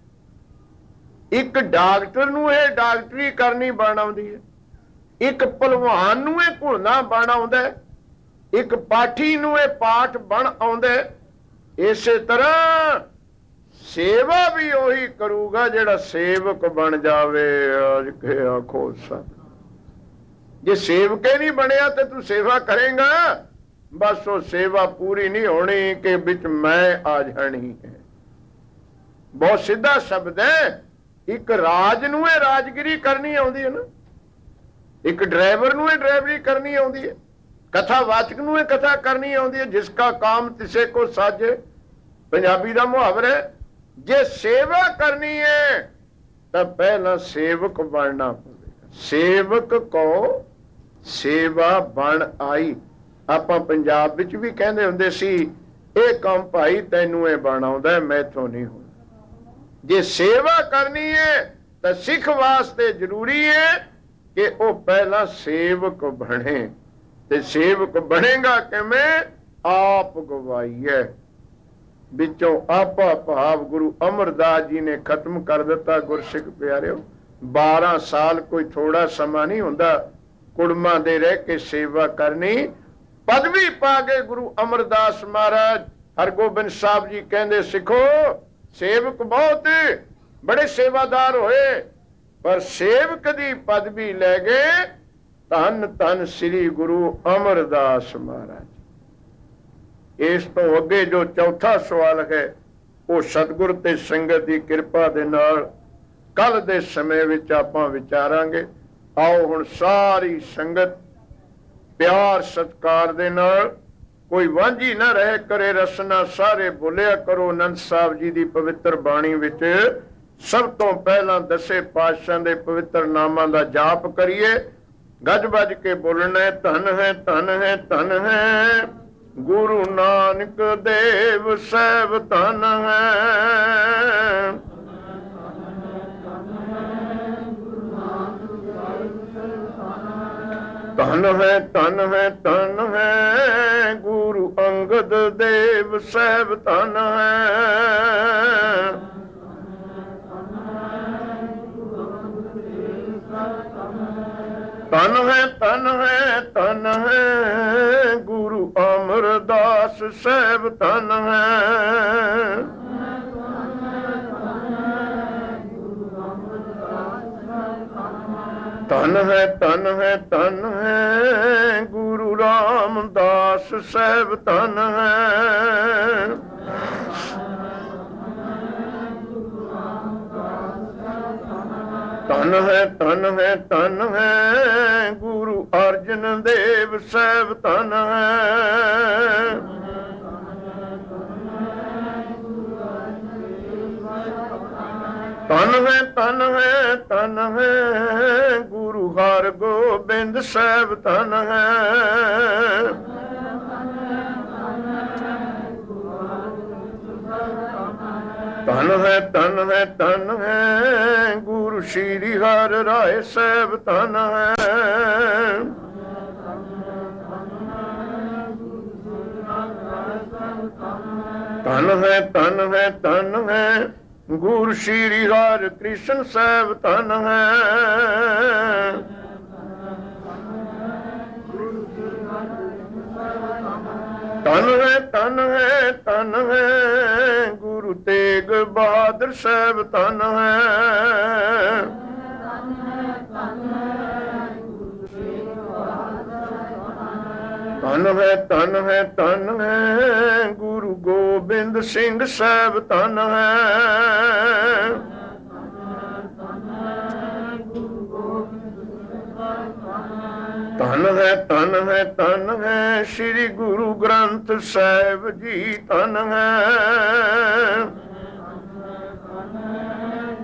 ਇੱਕ ਡਾਕਟਰ ਨੂੰ ਇਹ ਡਾਕਟਰੀ ਕਰਨੀ ਬਣ ਆਉਂਦੀ ਹੈ, ਇੱਕ ਭਲਵਾਨ ਨੂੰ ਇਹ ਘੁਲਣਾ ਬਣ ਆਉਂਦਾ ਹੈ, ਇੱਕ ਪਾਠੀ ਨੂੰ ਇਹ ਪਾਠ ਬਣ ਆਉਂਦਾ ਹੈ। ਇਸੇ ਤਰ੍ਹਾਂ ਸੇਵਾ ਵੀ ਉਹੀ ਕਰੂਗਾ ਜਿਹੜਾ ਸੇਵਕ ਬਣ ਜਾਵੇ। ਅੱਜ ਕੇ ਆਖੋ ਸਤ, ਜੇ ਸੇਵਕੇ ਨਹੀਂ ਬਣਿਆ ਤੇ ਤੂੰ ਸੇਵਾ ਕਰੇਗਾ, ਬਸ ਉਹ ਸੇਵਾ ਪੂਰੀ ਨਹੀਂ ਹੋਣੀ ਕਿ ਵਿੱਚ ਮੈਂ ਆ ਜਾਣੀ ਹੈ। ਬਹੁਤ ਸਿੱਧਾ ਸ਼ਬਦ ਹੈ। ਇੱਕ ਰਾਜ ਨੂੰ ਇਹ ਰਾਜਗਿਰੀ ਕਰਨੀ ਆਉਂਦੀ ਹੈ ਨਾ, ਇੱਕ ਡਰਾਈਵਰ ਨੂੰ ਇਹ ਡਰਾਈਵਰੀ ਕਰਨੀ ਆਉਂਦੀ ਹੈ, ਕਥਾਵਾਚਕ ਨੂੰ ਇਹ ਕਥਾ ਕਰਨੀ ਆਉਂਦੀ ਹੈ। ਜਿਸ ਕਾ ਕਾਮ ਤਿਸੇ ਕੋ ਸਾਜੇ, ਪੰਜਾਬੀ ਦਾ ਮੁਹਾਵਰਾ ਹੈ। ਜੇ ਸੇਵਾ ਕਰਨੀ ਹੈ ਤਾਂ ਪਹਿਲਾਂ ਸੇਵਕ ਬਣਨਾ ਪਵੇਗਾ। ਸੇਵਕ ਕੋ ਸੇਵਾ ਬਣ ਆਈ। ਆਪਾਂ ਪੰਜਾਬ ਵਿੱਚ ਵੀ ਕਹਿੰਦੇ ਹੁੰਦੇ ਸੀ, ਇਹ ਕੰਮ ਭਾਈ ਤੈਨੂੰ ਇਹ ਬਣ ਆਉਂਦਾ, ਮੈਥੋਂ ਨਹੀਂ ਹੋਣਾ। ਜੇ ਸੇਵਾ ਕਰਨੀ ਹੈ ਤਾਂ ਸਿੱਖ ਵਾਸਤੇ ਜ਼ਰੂਰੀ ਹੈ ਕਿ ਉਹ ਪਹਿਲਾਂ ਸੇਵਕ ਬਣੇ। ਤੇ ਸੇਵਕ ਬਣੇਗਾ ਕਿਵੇਂ? ਆਪ ਗਵਾਈਏ। ਵਿੱਚੋਂ ਆਪਾ ਭਾਵ ਗੁਰੂ ਅਮਰਦਾਸ ਜੀ ਨੇ ਖਤਮ ਕਰ ਦਿੱਤਾ। ਗੁਰਸਿੱਖ ਪਿਆਰਿਓ, ਬਾਰਾਂ ਸਾਲ ਕੋਈ ਥੋੜਾ ਸਮਾਂ ਨਹੀਂ ਹੁੰਦਾ ਕੁੜਮਾਂ ਦੇ ਰਹਿ ਕੇ ਸੇਵਾ ਕਰਨੀ। ਪਦਵੀ ਪਾ ਕੇ ਗੁਰੂ ਅਮਰਦਾਸ ਮਹਾਰਾਜ ਹਰਗੋਬਿੰਦ ਸਾਹਿਬ ਜੀ ਕਹਿੰਦੇ, ਸਿੱਖੋ ਸੇਵਕ ਬਹੁਤ ਬੜੇ ਸੇਵਾਦਾਰ ਹੋਏ, ਪਰ ਸੇਵਕ ਦੀ ਪਦਵੀ ਲੈ ਗਏ ਧੰਨ ਧੰਨ ਸ੍ਰੀ ਗੁਰੂ ਅਮਰਦਾਸ ਮਹਾਰਾਜ। ਇਸ ਤੋਂ ਅੱਗੇ ਜੋ ਚੌਥਾ ਸਵਾਲ ਹੈ ਉਹ ਸਤਿਗੁਰ ਤੇ ਸੰਗਤ ਦੀ ਕਿਰਪਾ ਦੇ ਨਾਲ ਕੱਲ ਦੇ ਸਮੇਂ ਵਿੱਚ ਆਪਾਂ ਵਿਚਾਰਾਂਗੇ। ਆਓ ਹੁਣ ਸਾਰੀ ਸੰਗਤ ਪਿਆਰ ਸਤਿਕਾਰ ਦੇ ਨਾਲ, ਕੋਈ ਵਾਂਝੀ ਨਾ ਰਹਿ ਕਰੇ ਰਸਨਾ, ਸਾਰੇ ਬੋਲਿਆ ਕਰੋ ਆਨੰਦ ਸਾਹਿਬ ਜੀ ਦੀ ਪਵਿੱਤਰ ਬਾਣੀ ਵਿੱਚ। ਸਭ ਤੋਂ ਪਹਿਲਾਂ ਦਸੇ ਪਾਤਸ਼ਾਹਾਂ ਦੇ ਪਵਿੱਤਰ ਨਾਮਾਂ ਦਾ ਜਾਪ ਕਰੀਏ। ਗੱਜ ਵੱਜ ਕੇ ਬੋਲਣਾ, ਧਨ ਹੈ ਧਨ ਹੈ ਧਨ ਹੈ ਗੁਰੂ ਨਾਨਕ ਦੇਵ ਸਾਹਿਬ, ਧਨ ਹੈ ਧਨ ਹੈ ਧਨ ਹੈ ਧਨ ਹੈ ਗੁਰੂ ਅੰਗਦ ਦੇਵ ਸਾਹਿਬ, ਧਨ ਹੈ ਧਨ ਹੈ ਧਨ ਹੈ ਧਨ ਹੈ ਗੁਰੂ ਅਮਰਦਾਸ ਸਾਹਿਬ, ਧਨ ਹੈ ਧਨ ਹੈ ਧਨ ਹੈ ਧਨ ਹੈ ਗੁਰੂ ਰਾਮਦਾਸ ਸਾਹਿਬ, ਧਨ ਹੈ ਧਨ ਹੈ ਧਨ ਹੈ ਧਨ ਹੈ ਗੁਰੂ ਅਰਜਨ ਦੇਵ ਸਾਹਿਬ, ਧਨ ਹੈ ਧਨ ਹੈ ਧਨ ਹੈ ਧਨ ਹੈ ਗੁਰੂ ਹਰਗੋਬਿੰਦ ਸਾਹਿਬ, ਧਨ ਹੈ ਧਨ ਹੈ ਧਨ ਹੈ ਧਨ ਹੈ ਗੁਰੂ ਸ਼੍ਰੀ ਹਰਿ ਰਾਏ ਸਾਹਿਬ, ਧਨ ਹੈ ਧਨ ਹੈ ਧਨ ਹੈ ਧਨ ਹੈ ਗੁਰੂ ਸ਼੍ਰੀ ਹਰਿ ਕ੍ਰਿਸ਼ਨ ਸਾਹਿਬ, ਧਨ ਹੈ ਧਨ ਹੈ ਧਨ ਹੈ ਧਨ ਹੈ ਗੁਰੂ ਤੇਗ ਬਹਾਦਰ ਸਾਹਿਬ, ਧਨ ਹੈ ਧਨ ਹੈ ਧਨ ਹੈ ਧਨ ਹੈ ਗੁਰੂ ਗੋਬਿੰਦ ਸਿੰਘ ਸਾਹਿਬ, ਧਨ ਹੈ ਧਨ ਹੈ ਧਨ ਹੈ ਧਨ ਹੈ ਸ੍ਰੀ ਗੁਰੂ ਗ੍ਰੰਥ ਸਾਹਿਬ ਜੀ, ਧਨ ਹੈ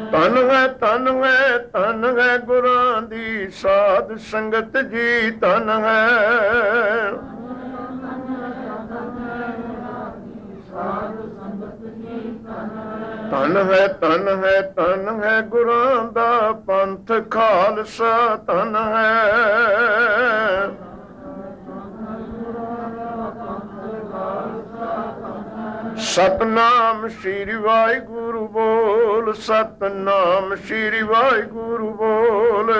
ਧਨ ਹੈ ਧਨ ਹੈ ਧਨ ਹੈ ਗੁਰਾਂ ਦੀ ਸਾਧ ਸੰਗਤ ਜੀ, ਧਨ ਹੈ ਧਨ ਹੈ ਧਨ ਹੈ ਧਨ ਹੈ ਗੁਰਾਂ ਦਾ ਪੰਥ ਖਾਲਸਾ, ਧਨ ਹੈ ਸਤਨਾਮ ਸ਼੍ਰੀ ਵਾਹਿਗੁਰੂ ਬੋਲ, ਸਤਨਾਮ ਸ਼੍ਰੀ ਵਾਹਿਗੁਰੂ ਬੋਲ,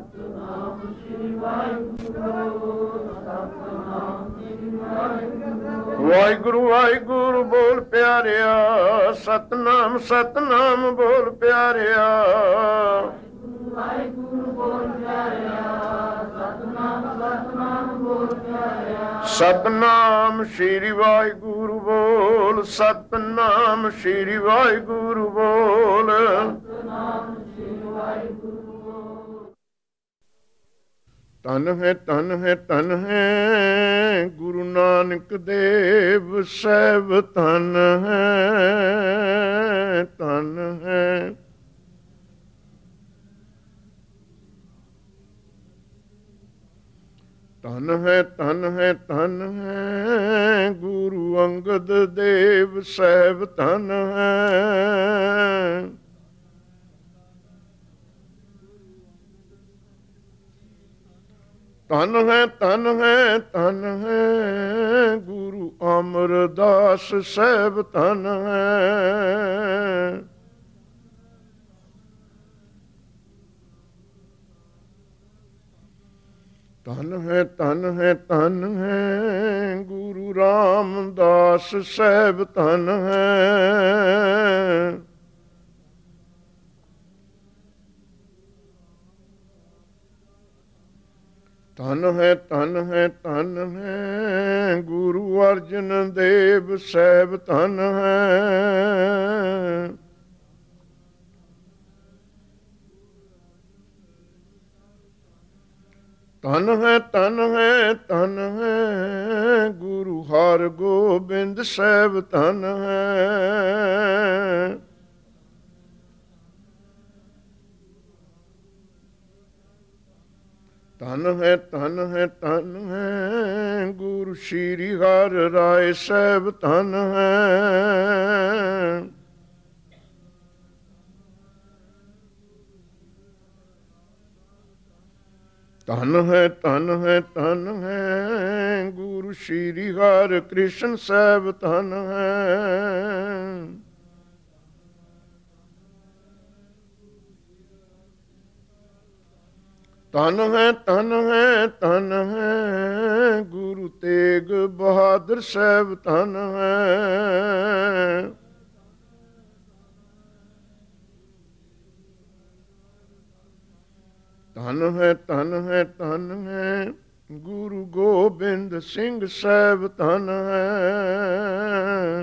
ਵਾਹਿਗੁਰੂ ਵਾਹਿਗੁਰੂ ਬੋਲ ਪਿਆਰਿਆ, ਸਤਨਾਮ ਸਤਨਾਮ ਬੋਲ ਪਿਆਰਿਆ, ਵਾਹਿਗੁਰੂ ਬੋਲ ਪਿਆਰਿਆ, ਸਤਨਾਮ ਸਤਨਾਮ ਬੋਲ ਪਿਆਰਿਆ, ਸਤਨਾਮ ਸ਼੍ਰੀ ਵਾਹਿਗੁਰੂ ਬੋਲ, ਸਤਨਾਮ ਸ਼੍ਰੀ ਵਾਹਿਗੁਰੂ ਬੋਲ, ਸਤਨਾਮ ਸ਼੍ਰੀ ਵਾਹਿਗੁਰੂ ਬੋਲ। ਧਨ ਹੈ ਧਨ ਹੈ ਧਨ ਹੈ ਗੁਰੂ ਨਾਨਕ ਦੇਵ ਸਾਹਿਬ, ਧਨ ਹੈ ਧਨ ਹੈ ਧਨ ਹੈ ਧਨ ਹੈ ਧਨ ਹੈ ਗੁਰੂ ਅੰਗਦ ਦੇਵ ਸਾਹਿਬ, ਧਨ ਹੈ ਧਨ ਹੈ ਧਨ ਹੈ ਧਨ ਹੈ ਗੁਰੂ ਅਮਰਦਾਸ ਸਾਹਿਬ, ਧਨ ਹੈ ਧਨ ਹੈ ਧਨ ਹੈ ਧਨ ਹੈ ਗੁਰੂ ਰਾਮਦਾਸ ਸਾਹਿਬ, ਧਨ ਹੈ ਧਨ ਹੈ ਧਨ ਹੈ ਧਨ ਹੈ ਗੁਰੂ ਅਰਜਨ ਦੇਵ ਸਾਹਿਬ, ਧਨ ਹੈ ਧਨ ਹੈ ਧਨ ਹੈ ਧਨ ਹੈ ਗੁਰੂ ਹਰਗੋਬਿੰਦ ਸਾਹਿਬ, ਧਨ ਹੈ ਧਨ ਹੈ ਧਨ ਹੈ ਧਨ ਹੈ ਗੁਰੂ ਸ਼੍ਰੀ ਹਰਿ ਰਾਏ ਸਾਹਿਬ, ਧਨ ਹੈ ਧਨ ਹੈ ਧਨ ਹੈ ਧਨ ਹੈ ਗੁਰੂ ਸ਼੍ਰੀ ਹਰਿ ਕ੍ਰਿਸ਼ਨ ਸਾਹਿਬ, ਧਨ ਹੈ ਧਨ ਹੈ ਧਨ ਹੈ ਧਨ ਹੈ ਗੁਰੂ ਤੇਗ ਬਹਾਦਰ ਸਾਹਿਬ, ਧਨ ਹੈ ਧਨ ਹੈ ਧਨ ਹੈ ਧਨ ਹੈ ਗੁਰੂ ਗੋਬਿੰਦ ਸਿੰਘ ਸਾਹਿਬ, ਧਨ ਹੈ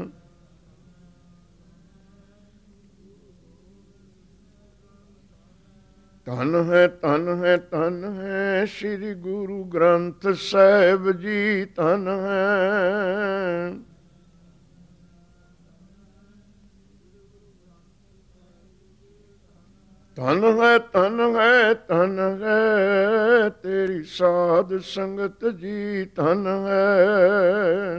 ਧਨ ਹੈ ਧਨ ਹੈ ਧਨ ਹੈ ਸ੍ਰੀ ਗੁਰੂ ਗ੍ਰੰਥ ਸਾਹਿਬ ਜੀ, ਧਨ ਹੈ ਧਨ ਹੈ ਧਨ ਹੈ ਧਨ ਹੈ ਤੇਰੀ ਸਾਧ ਸੰਗਤ ਜੀ, ਧਨ ਹੈ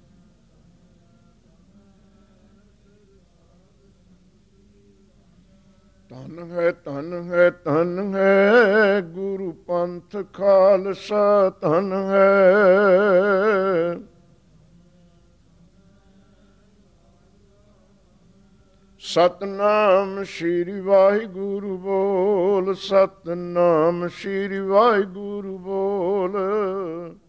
ਧਨ ਹੈ ਧਨ ਹੈ ਧਨ ਹੈ ਗੁਰੂ ਪੰਥ ਖਾਲਸਾ, ਧਨ ਹੈ ਸਤਨਾਮ ਸ਼੍ਰੀ ਵਾਹਿਗੁਰੂ ਬੋਲ, ਸਤਨਾਮ ਸ਼੍ਰੀ ਵਾਹਿਗੁਰੂ ਬੋਲ।